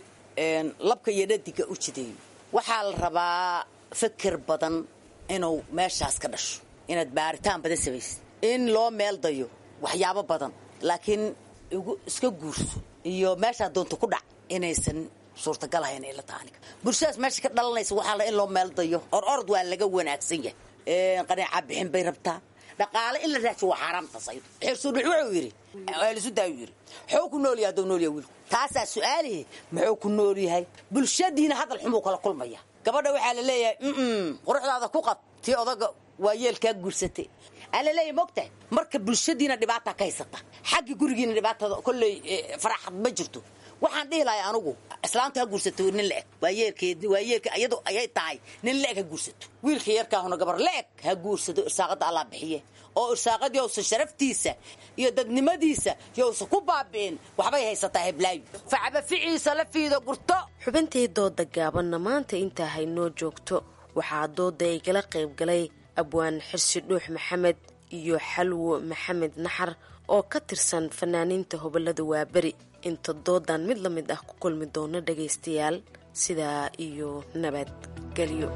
labka iyo dhadiga u jideeyey. waxaa la rabaa fikir badan inuu meeshaas ka dhasho, inaad baaritaan badan samaysid, in loo meel dayo waxyaabo badan. laakiin iska guurso iyo meeshaa doonta ku dhac inaysan suurtagal ahayn ila taaniga. bulshadaas meesha ka dhalanaysa waxaa la in loo meel dayo. orod waa laga wanaagsan yahay. qanaaca bixin bay rabtaa. dhaqaale in la raajo waa xaaraam tasayid. xirsuudhuux wuxuu yidhi aalisu daayu yidhi xoo ku nool yahay hadduu nool yahay wiilku. taasaa su-aalihi muxuu ku nool yahay. bulshadiina hadal xumuu kala kulmaya. gabadha waxaa la leeyahay quruxdaada ku qad tii odaga waa yeelkaa guursatay aa la leeyahay mogtahay. marka bulshadiina dhibaata ka haysata xagga gurigiina dhibaatada kolley faraxad ma jirto. waxaan dhihi lahay anugu islaamta ha guursato nin la-eg waayeelka iyadu ayay tahay nin la-eg ha guursato. wiilka yarkaahuna gabar la-eg ha guursado. irsaaqada allah bixiye oo irsaaqad yowsan sharaftiisa iyo dadnimadiisa yowsan ku baabi'in. waxbay haysataa heblaayo facaba ficiisa la fiido gurto. xubintii dooda gaabanna maanta intaa haynoo joogto. waxaa dooda ay kala qayb galay abwaan xirsi dhuux maxamed iyo xalwo maxamed naxar oo ka tirsan fanaaniinta hobolada waaberi. inta doodan mid la mid ah ku kulmi doono dhagaystayaal sidaa iyo nabadgelyo.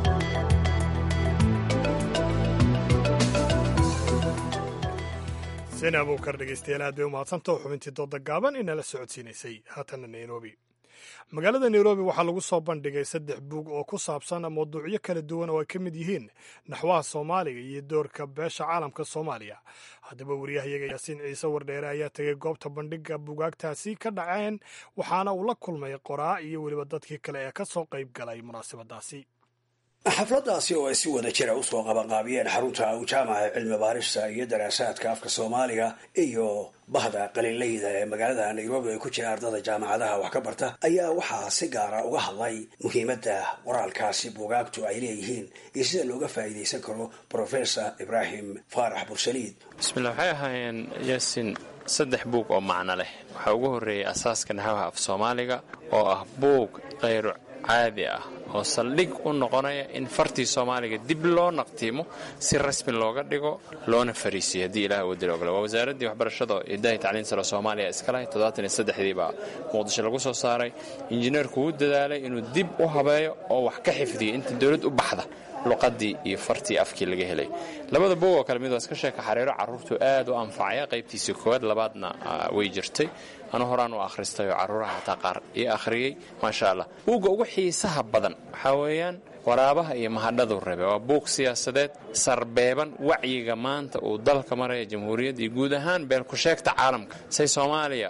seen abuukar dhegaystayaal aad bay u mahadsantao xubintii dooda gaaban inala socodsiinaysay. haatana nairobi. magaalada nairobi waxaa lagu soo bandhigay 3 buug oo ku saabsan mawduucyo kala duwan oo ay ka mid yihiin naxwaha soomaaliga iyo doorka beesha caalamka soomaaliya. haddaba wariyahayaga yaasiin ciise wardheere ayaa tegay goobta bandhiga buugaagtaasi ka dhaceen waxaana uu la kulmay qoraa iyo weliba dadkii kale ee ka soo qayb galay munaasabadaasi. xafladaasi oo ay si wada jira usoo qabanqaabiyeen xarunta awjaamaca cilmi baarista iyo daraasaadka afka soomaaliga iyo bahda qaliinleyda ee magaalada nairobi ay ku jira ardada jaamacadaha wax ka barta ayaa waxaa si gaara uga hadlay muhiimadda qoraalkaasi buugaagtu ay leeyihiin iyo sida looga faa'iidaysan karo professor ibraahim faarax bursaliid. bismillah, waxay ahaayeen yaasin 3 buug oo macno leh. waxaa ugu horreeyay asaaska naxwaha af soomaaliga oo ah buug qayr caadi ah oo saldhig u noqonaya in fartii soomaaliga dib loo naqtiimo si rasmi looga dhigo loona fariisiyo haddii ilaah uu dilo ogole. waa wasaaraddii waxbarashada idaha tacliin sare soomaaliya iska lahay 73dii baa muqdisho lagu soo saaray. injineerku wuu dadaalay inuu dib u habeeyo oo wax ka xifdiyo inta dowlad u baxda luqadii iyo fartii afkii laga helay. labada buug oo kale mid waa iska sheeka xariiro carruurtu aad u anfacaya, qaybtiisa koowaad labaadna way jirtay. anu horaan u akhristay oo carruuraha hataa qaar ii akhriyey maasha allah. buugga ugu xiisaha badan waxaa weeyaan waraabaha iyo mahadhadu rabe. waa buug siyaasadeed sarbeeban wacyiga maanta uu dalka maraya jamhuuriyadda iyo guud ahaan been ku sheegta caalamka say soomaaliya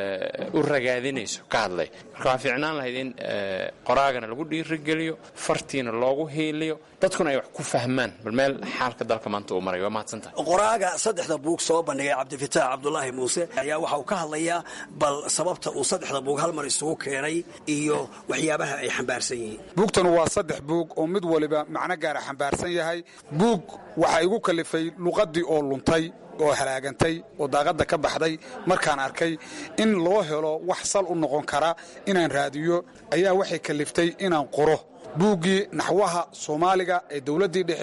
u ragaadinayso ka hadlay. marka waxaa fiicnaan lahayd in qoraagana lagu dhiirigeliyo, fartiina loogu hiiliyo, dadkuna ay wax ku fahmaan bal meel xaalka dalka maanta uu marayo. waa mahadsantahay. qoraaga 3 buug soo bandhigay cabdifitaax cabdulaahi muuse ayaa waxa uu ka hadlayaa bal sababta uu 3 buug hal mar isugu keenay iyo waxyaabaha ay xambaarsan yihiin. buugtan waa 3 buug oo mid waliba macno gaara xambaarsan yahay. buug waxa igu kalifay luqadii oo luntay oo halaagantay oo daaqada ka baxday markaan arkay in loo helo wax sal u noqon kara inaan raadiyo ayaa waxay kaliftay inaan qoro buuggii naxwaha soomaaliga ee dowladdii dhexe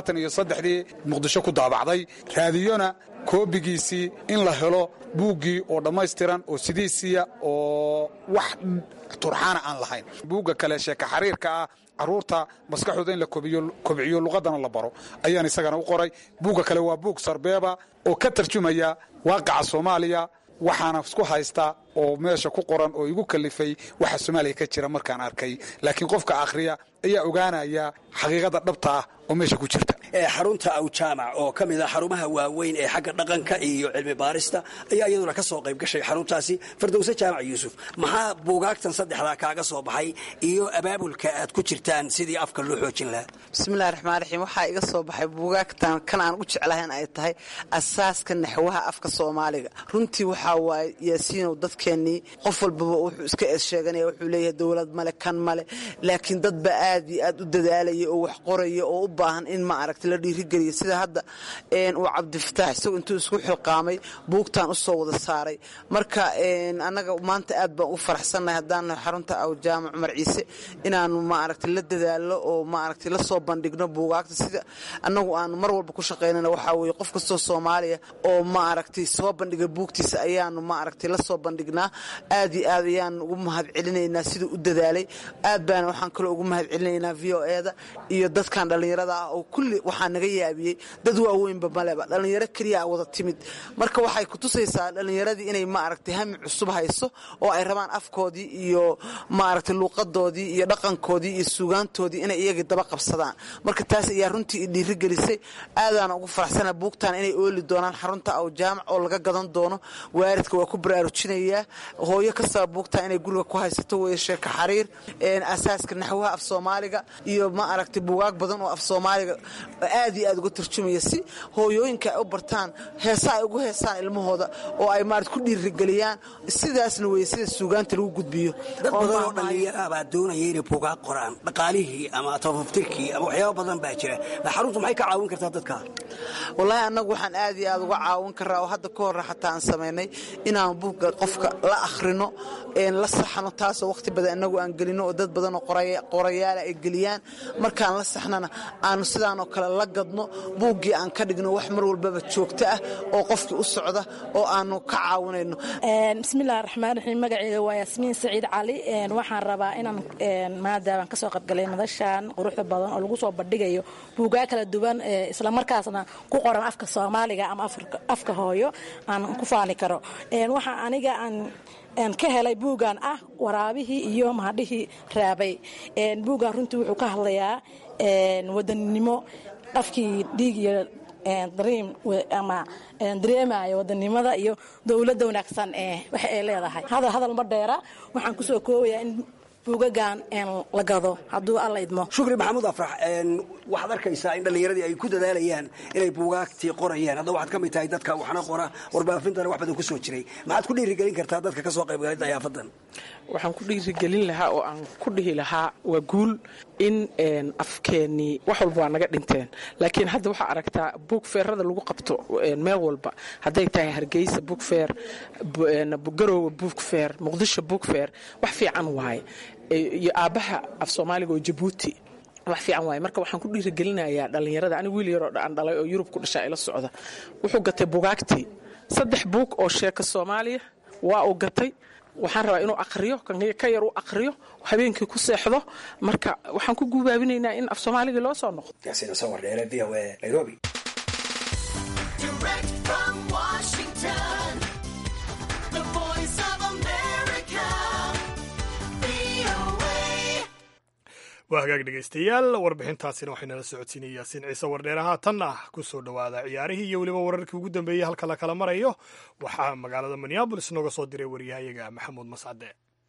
73dii muqdisho ku daabacday. raadiyona koobigiisii in la helo buuggii oo dhammaystiran oo sidiisiya oo wax turxaana aan lahayn. buugga kale sheeka xariirka ah carruurta maskaxdooda in la kobciyo luqadana la baro ayaan isagana u qoray. buugga kale waa buug sarbeeba oo ka tarjumaya waaqaca soomaaliya, waxaana isku haysta oo meesha ku qoran oo igu kalifay waxa Soomaaliya ka jira markaan arkay. laakiin qofka akhriya ayaa ogaanaya xaqiiqada dhabta ah oo meesha ku jirta. xarunta awjaamac oo ka mid ah xarumaha waaweyn ee xagga dhaqanka iyo cilmi baarista ayaa iyaduna ka soo qayb gashay xaruntaasi. Firdowsa Jaamac Yuusuf, maxaa buugaagtan 3 kaaga soo baxay iyo abaabulka aad ku jirtaan sidii afka loo xoojin lahaa? bismillahi raxmaani raxiim. waxaa iga soo baxay buugaagtan kan aan u jeclahay in ay tahay asaaska naxwaha afka soomaaliga. runtii waxaa waaye yaasiinow dadkeennii qof walbaba wuxuu iska sheeganaya, wuxuu leeyahay dowlad male kan male, laakiin dadba aad iyo aad u dadaalaya oo wax qoraya oo u baahan in ma aragti la dhiirigeliyo. sida hadda uu cabdifitaax isagoo intuu isku xilqaamay buugtaan u soo wada saaray. marka annaga maanta aad baan u faraxsannahay haddaan xarunta awjaamac Cumar Ciise inaanu ma aragti la dadaalo oo ma aragti la soo bandhigno buugaagta sida annagu aanu mar walba ku shaqaynana. waxaa weeye qof kastoo Soomaaliya oo ma aragti soo bandhiga buugtiisa ayaanu ma aragti la soo bandhignaa. aad iyo aad ayaan ugu mahad celinaynaa siduu u dadaalay. aad baan waxaan kaloo ugu mahad celinaynaa VOA-da iyo dadkan dhallinyarada ah oo kulli waxaa naga yaabiyey dad waaweynba maleba dhallinyaro keliya wada timid. marka waxay ku tusaysaa dhallinyaradii inay ma aragtay hami cusub hayso oo ay rabaan afkoodii iyo ma aragtay luuqadoodii iyo dhaqankoodii iyo suugaantoodii inay iyaga daba qabsadaan. marka taas ayaa runtii dhiirigelisay. aadaan ugu faraxsanahay buugtaan inay ooli doonaan xarunta awjaamac oo laga gadan doono. waaridka waa ku baraarujinayaa hooyo kastaba buugtaan inay guriga ku haysato weeye sheeka xariir asaaska naxwaha af soomaaliga iyo ma aragtay buugaag badan oo af soomaaliga aad iyo aad uga tarjumaya si hooyooyinka ay u bartaan heesa ay ugu heesaan ilmahooda oo ay maarad ku dhiirigeliyaan. sidaasna weeye sida suugaanta lagu gudbiyo. dad badan oo dhallinyaro baa doonaya inay buugaag qoraan, dhaqaalihii ama tafaftirkii ama waxyaabo badan baa jira. xaruntu maxay ka caawin kartaa dadka? wallaahi annagu waxaan aad iyo aad uga caawin karaa oo hadda ka hor xataa aan samaynay inaan buugga qofka la akhrino la saxno, taasoo waqti badan inagu aan gelino oo dad badan oo qorayaala ay geliyaan. markaan la saxnana aanu sidaanoo kale la gadno buuggii aan ka dhigno wax mar walbaba joogto ah oo qofkii u socda oo aanu ka caawinayno. bismillahi raxmaan raxiim. magacayga waa yaasmiin saciid cali. waxaan rabaa inaan maadaama kasoo qaybgalay madashaan quruxda badan oo lagu soo bandhigayo buugaa kala duwan islamarkaasna ku qoran afka soomaaliga ama afka hooyo aan ku faani karo. waxaa aniga aan ka helay buugan ah waraabihii iyo mahadhihii raabay. buugan runtii wuxuu ka hadlayaa wadannimo, afkii dhiig iyo ama dareemayo wadanimada iyo dowladda wanaagsan waxa ay leedahay. hadal ma dheera. waxaan kusoo koobayaa in buugagan la gado hadduu alla idmo. shukri maxamuud afrax waxaad arkaysaa in dhallinyaradii ay ku dadaalayaan inay buugaagtii qorayaan. hadda waxaad ka mid tahay dadka waxna qora warbaafintana wax badan ku soo jiray. maxaad ku dhiirigelin kartaa dadka ka soo qaybgalay dayaafadan? waxaan ku dhiirigelin lahaa oo aan ku dhihi lahaa waa guul in afkeennii wax walba waa naga dhinteen, laakiin hadda waxaa aragtaa buug feerada lagu qabto meel walba, hadday tahay Hargeysa buug feer, Garowe buug feer, Muqdisho buug feer, wax fiican waaye. iyo aabaha af Soomaaliga oo Djibouti wax fiican waaye. marka waxaan ku dhiirigelinayaa dhalinyarada. aniga wiil yar oo aan dhalay oo Yurub ku dhashay ila socda, wuxuu gatay buugaagtii 3 buug oo sheeka Soomaaliya waa uu gatay. waxaan rabaa inuu aqriyo ka yar u aqriyo habeenkii ku seexdo. marka waxaan ku guubaabinaynaa in af Soomaaliga loo soo noqdo. yaasina soo wardheere VOA Nairobi. Direct from Washington, the voice of America, VOA. waa hagaag dhegaystayaal, warbixintaasina waxaynala socodsiinaya yaasiin ciise wardheere. haatanna ku soo dhowaada ciyaarihii iyo weliba wararkii ugu dambeeyey halka la kala marayo. waxaa magaalada Minneapolis nooga soo diray wariyahayaga Maxamuud Mascade.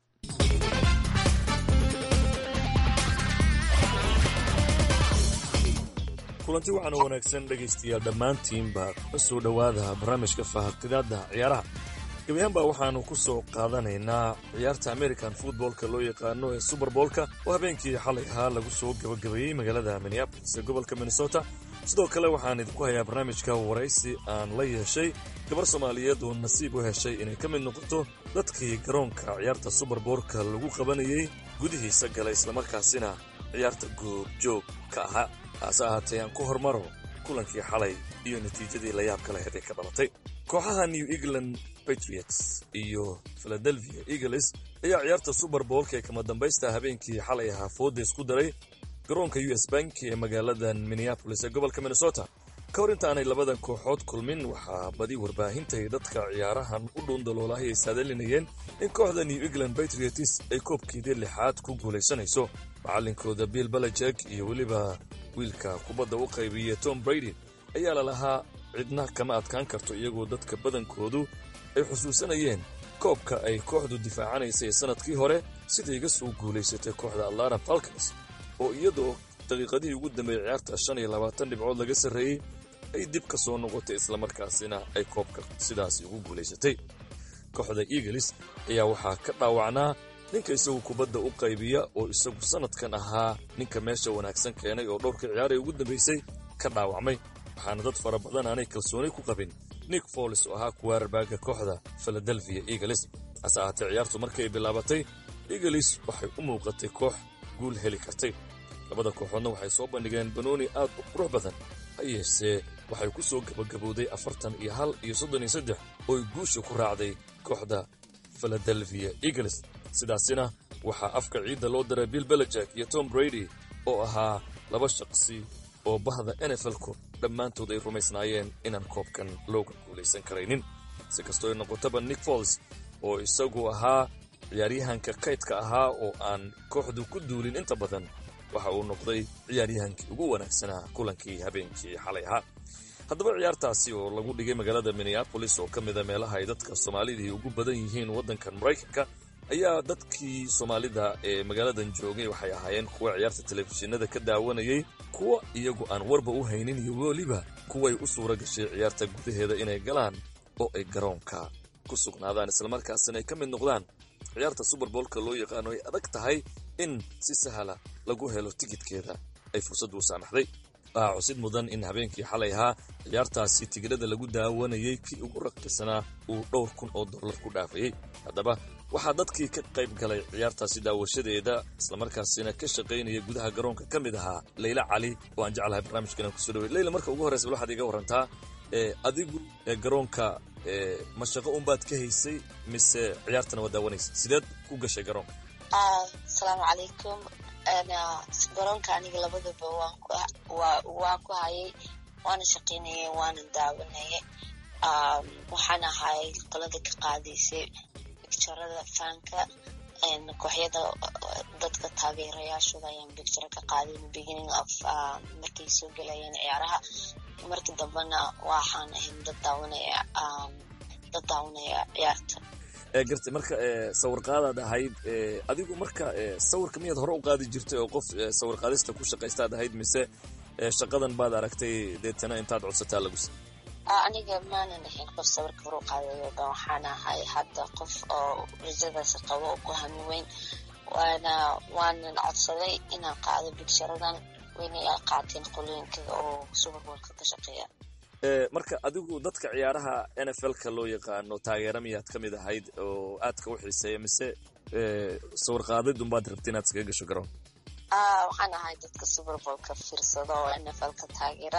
kulanti waxaana wanaagsan dhegaystayaal dhammaantiinba ka soo dhowaada barnaamijka faahfaahinta ciyaaraha. gebiyaanba waxaannu ku soo qaadanaynaa ciyaarta American footballka loo yaqaano ee Super Bowl-ka oo habeenkii xalay ahaa lagu soo gabagabeeyey magaalada Minneapolis ee gobolka Minnesota. sidoo kale waxaan idinku hayaa barnaamijka waraysi aan la yeeshay gabar Soomaaliyeed oo nasiib u heshay inay ka mid noqoto dadkii garoonka ciyaarta Super Bowl-ka lagu qabanayay gudihiisa galay, islamarkaasina ciyaarta goobjoog ka ahaa. hase ahaatee aan ku hormaro kulankii xalay iyo natiijadii la yaabka lahayd ee ka dhalatay. kooxaha New England Patriots iyo Philadelphia Eagles ayaa ciyaarta Super Bowl-ka ee kama dambaysta habeenkii xalay ahaa fooda isku daray garoonka US Bank ee magaalada Minneapolis ee gobolka Minnesota. ka hor intaanay labadan kooxood kulmin, waxaa badi warbaahinta iyo dadka ciyaarahan u dhuundaloolahay ay saadalinayeen in kooxda New England Patriots ay koobkeedii 6aad ku guulaysanayso. macallinkooda Bill Belichick iyo weliba wiilka kubadda u qaybiyey Tom Brady ayaa lalahaa cidna kama adkaan karto, iyagoo dadka badankoodu ay xusuusanayeen koobka ay kooxdu difaacanaysay sanadkii hore sidai iga soo guulaysatay kooxda Atlanta Falcons oo iyadoo daqiiqadihii ugu dambeeyay ciyaarta 25 dhibcood laga sarreeyey ay dib ka soo noqotay, islamarkaasina ay koobka sidaasi ugu guulaysatay. kooxda Eagles ayaa waxaa ka dhaawacnaa ninka isagu kubadda u qaybiya oo isagu sanadkan ahaa ninka meesha wanaagsan keenay oo dhowrka ciyaarey ugu dambaysay ka dhaawacmay. waxaana dad fara badan aanay kalsooni ku qabin Nick Foles oo ahaa quarterback-ga kooxda Philadelphia Eagles. hase ahaatee ciyaartu markay bilaabatay, Eagles waxay u muuqatay koox guul heli kartay. labada kooxoodna waxay soo bandhigeen banooni aad u qurux badan, ha yeeshee waxay ku soo gabagabowday 41 iyo 33 oo ay guusha ku raacday kooxda Philadelphia Eagles. sidaasina waxaa afka ciidda loo daray Bill Belichick iyo Tom Brady oo ahaa laba shaqsi oo bahda NFL-ku dhammaantood ay rumaysnaayeen inaan koobkan looga guulaysan karaynin. si kastoo ay noqotaba, Nick Foles oo isagu ahaa ciyaaryahanka kaydka ahaa oo aan kooxdu ku duulin inta badan, waxa uu noqday ciyaaryahankii ugu wanaagsanaa kulankii habeenkii xalay ahaa. haddaba ciyaartaasi oo lagu dhigay magaalada Minneapolis oo ka mid a meelaha ay dadka Soomaalida ugu badan yihiin waddankan Maraykanka, ayaa dadkii Soomaalida ee magaaladan joogay waxay ahaayeen kuwa ciyaarta telefishinada ka daawanayay, kuwa iyagu aan warba u haynin iyo weliba kuway u suura gashay ciyaarta gudaheeda inay galaan oo ay garoonka ku sugnaadaan, islamarkaasina ay ka mid noqdaan ciyaarta Super Bowl-ka loo yaqaano. ay adag tahay in si sahla lagu helo tigidhkeeda ay fursad u saamaxday. waxaa xusid mudan in habeenkii xalay ahaa ciyaartaasi tigidhada lagu daawanayay kii ugu raqiisanaa uu $2,000 ku dhaafayay. haddaba waxaa dadkii ka qayb galay ciyaartaasi daawashadeeda islamarkaasina ka shaqaynaya gudaha garoonka ka mid ahaa Leyla Cali oo aan jeclahay barnaamijkan ku soo dhaweey. Leyla, marka ugu horeysa waxaad iga warantaa adigu garoonka ma shaqo un baad ka haysay mise ciyaartana waa daawanaysa? sideed ku gashay garoonka? asalaamu calaykum. garoonka aniga labadaba waan ku hayay, waana shaqaynayay, waana daawanayay. waxaan ahay qolada ka qaadaysay bicturada faanka, kooxyada dadka taageerayaashooda ayaan bicture ka qaaday beginning of markay soo gelayeen ciyaaraha. markii dambena waxaan ahayn dad daawanaya ciyaarta. gartay marka sawir qaadaad ahayd adigu marka sawirka miyaad hore u qaadi jirtay oo qof sawir qaadista ku shaqaystaad ahayd mise shaqadan baad aragtay deetana intaad codsataa lagu si aniga maanan ahayn qof sawirka hore u qaadayo ban waxaan ahay hadda qof oo rajadaas qabo oo ku hami weyn waanan codsaday inaan qaado bigsharadan wayna qaateen qolooyinka oo Super Bowl-ka ka shaqeeya marka adigu dadka ciyaaraha NFL-ka loo yaqaano taageera miyaad ka mid ahayd oo aadka u xiiseeya mise sawir qaadid unbaad rabtay inaad iskaga gasho garoon waxaan ahay dadka Super Bowl-ka fiirsado oo NFL-ka taageera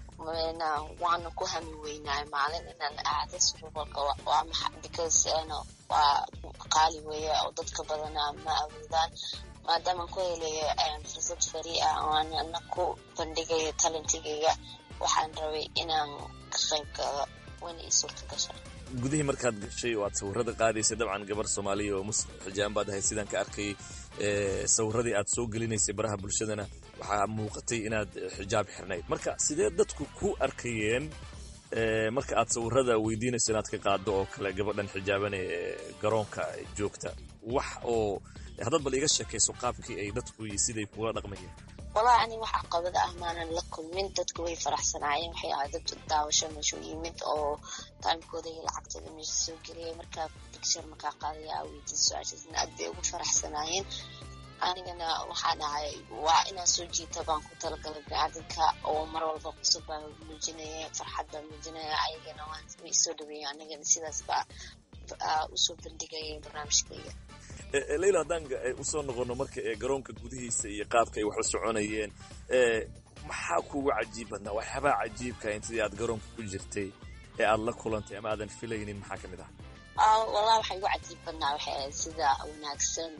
waana ku hami weynaay maalin inaan aado Super Bowl-ka waa maxay because waa qaali weeye oo dadka badanaa ma awoodaan maadaama ku helayo fursad fari ah oo aan ku bandhigayo talentigayga waxaan rabay inaan ka qayb galo wana ii suurta gashay gudihii markaad gashay oo aad sawirada qaadaysay dabcan gabar Soomaaliya oo muslim xijaan baad ahayd sidaan ka arkay sawiradii aad soo gelinaysay baraha bulshadana waxaa muuqatay inaad xijaab xirnayd marka sidee dadku ku arkayeen marka aad sawirada weydiinayso inaad ka qaado oo kale gabadhan xijaaban ee garoonka joogta wax oo hadad bal iga sheekayso qaabkii ay dadku siday kuga dhaqmayeen والله أنا wax caqabada ah maanan la kulmin dadku way faraxsanaayeen waxay ahayd dad daawasho meesha yimid oo taamkooda iyo lacagtooda meesha soo geliyay marka picture marka qaadaya weydiin su'aashaasna aad bay ugu faraxsanaayeen anigana waxaan ahay waa inaan soo jiito baan ku talagalay bini'aadamka oo mar walba cusub baan muujinaya farxad baan muujinaya ayagana waan soo dhaweeyay anigana sidaas baa usoo bandhigaya barnaamijkayga Leila haddaan usoo noqono marka garoonka gudihiisa iyo qaabka ay wax u soconayeen maxaa kugu cajiib badnaa waxyaabaa cajiibka intii aad garoonka ku jirtay ee aad la kulantay ama aadan filaynin maxaa ka mid ah والله waxay ugu cajiib badnaa waxay ahayd sida wanaagsan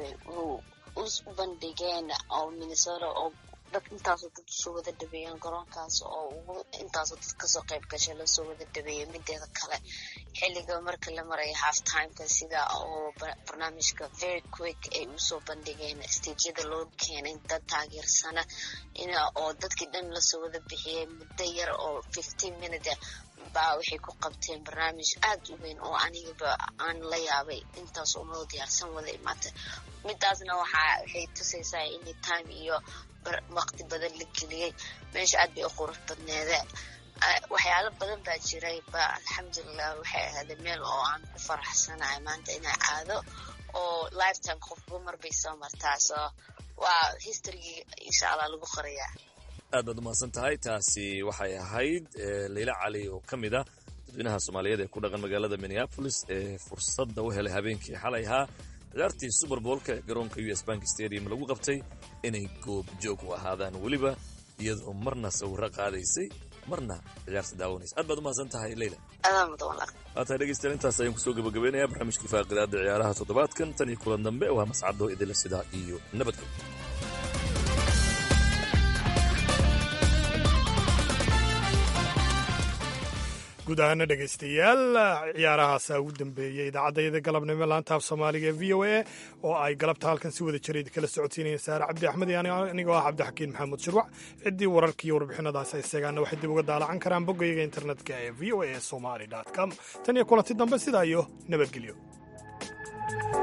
u bandhigeen oo Minnesota oo dad intaasoo dad soo wada dhabeeyeen garoonkaas oo intaasoo dad kasoo qayb gashay la soo wada dhabeeyay mideeda kale xilliga marka la maray half time-ka sida oo barnaamijka very quick ay u soo bandhigeen stage-yada loo keenay dad taageersana oo dadkii dhan la soo wada bixiyay muddo yar oo 15 minutes baa waxay ku qabteen barnaamij aad u weyn oo anigaba aan la yaabay intaas oo loo diyaarsan wada imaatay midaasna waxay tusaysaa in time iyo waqti badan la geliyay meesha aad bay u qurux badneedeen waxyaalo badan baa jiray ba alxamdulillah waxay ahayd meel oo aan ku faraxsanahay maanta inay aado oo lifetime qofba mar bay soo martaa soo waa history insha Allah lagu qorayaa aad baad umahadsan tahay taasi waxay ahayd Leila Cali oo ka mid ah dadweynaha Soomaaliyeed ee ku dhaqan magaalada Minneapolis ee fursadda u helay habeenkii xalay ahaa ciyaartii Super Bowl-ka garoonka US Bank Stadium lagu qabtay inay goob joog u ahaadaan weliba iyadoo marna sawirro qaadaysay marna ciyaarta daawanaysa aad baad umahadsan tahay Leila waata dhegeystayaal intaas ayaan kusoo gabagabeynayaa barnaamijkii faaqidaada ciyaaraha toddobaadkan tan iyo kulan dambe waa mascado idila sidaa iyo nabadgelyo guud ahaana dhegaystayaal ciyaarahaasaa ugu dambeeyey idaacaddayada galabnimo laanta af soomaaliga ee v o a oo ay galabta halkan si wada jirayd kala socodsiinayeen saare cabdi axmed iyo anigoo ah cabdixakiin maxamuud shirwac ciddii wararka iyo warbixinadaas ay seegaana waxay dib uga daalacan karaan boggayga internetka ee v o a somali com tan iyo kulanti dambe sidaa iyo nabadgelyo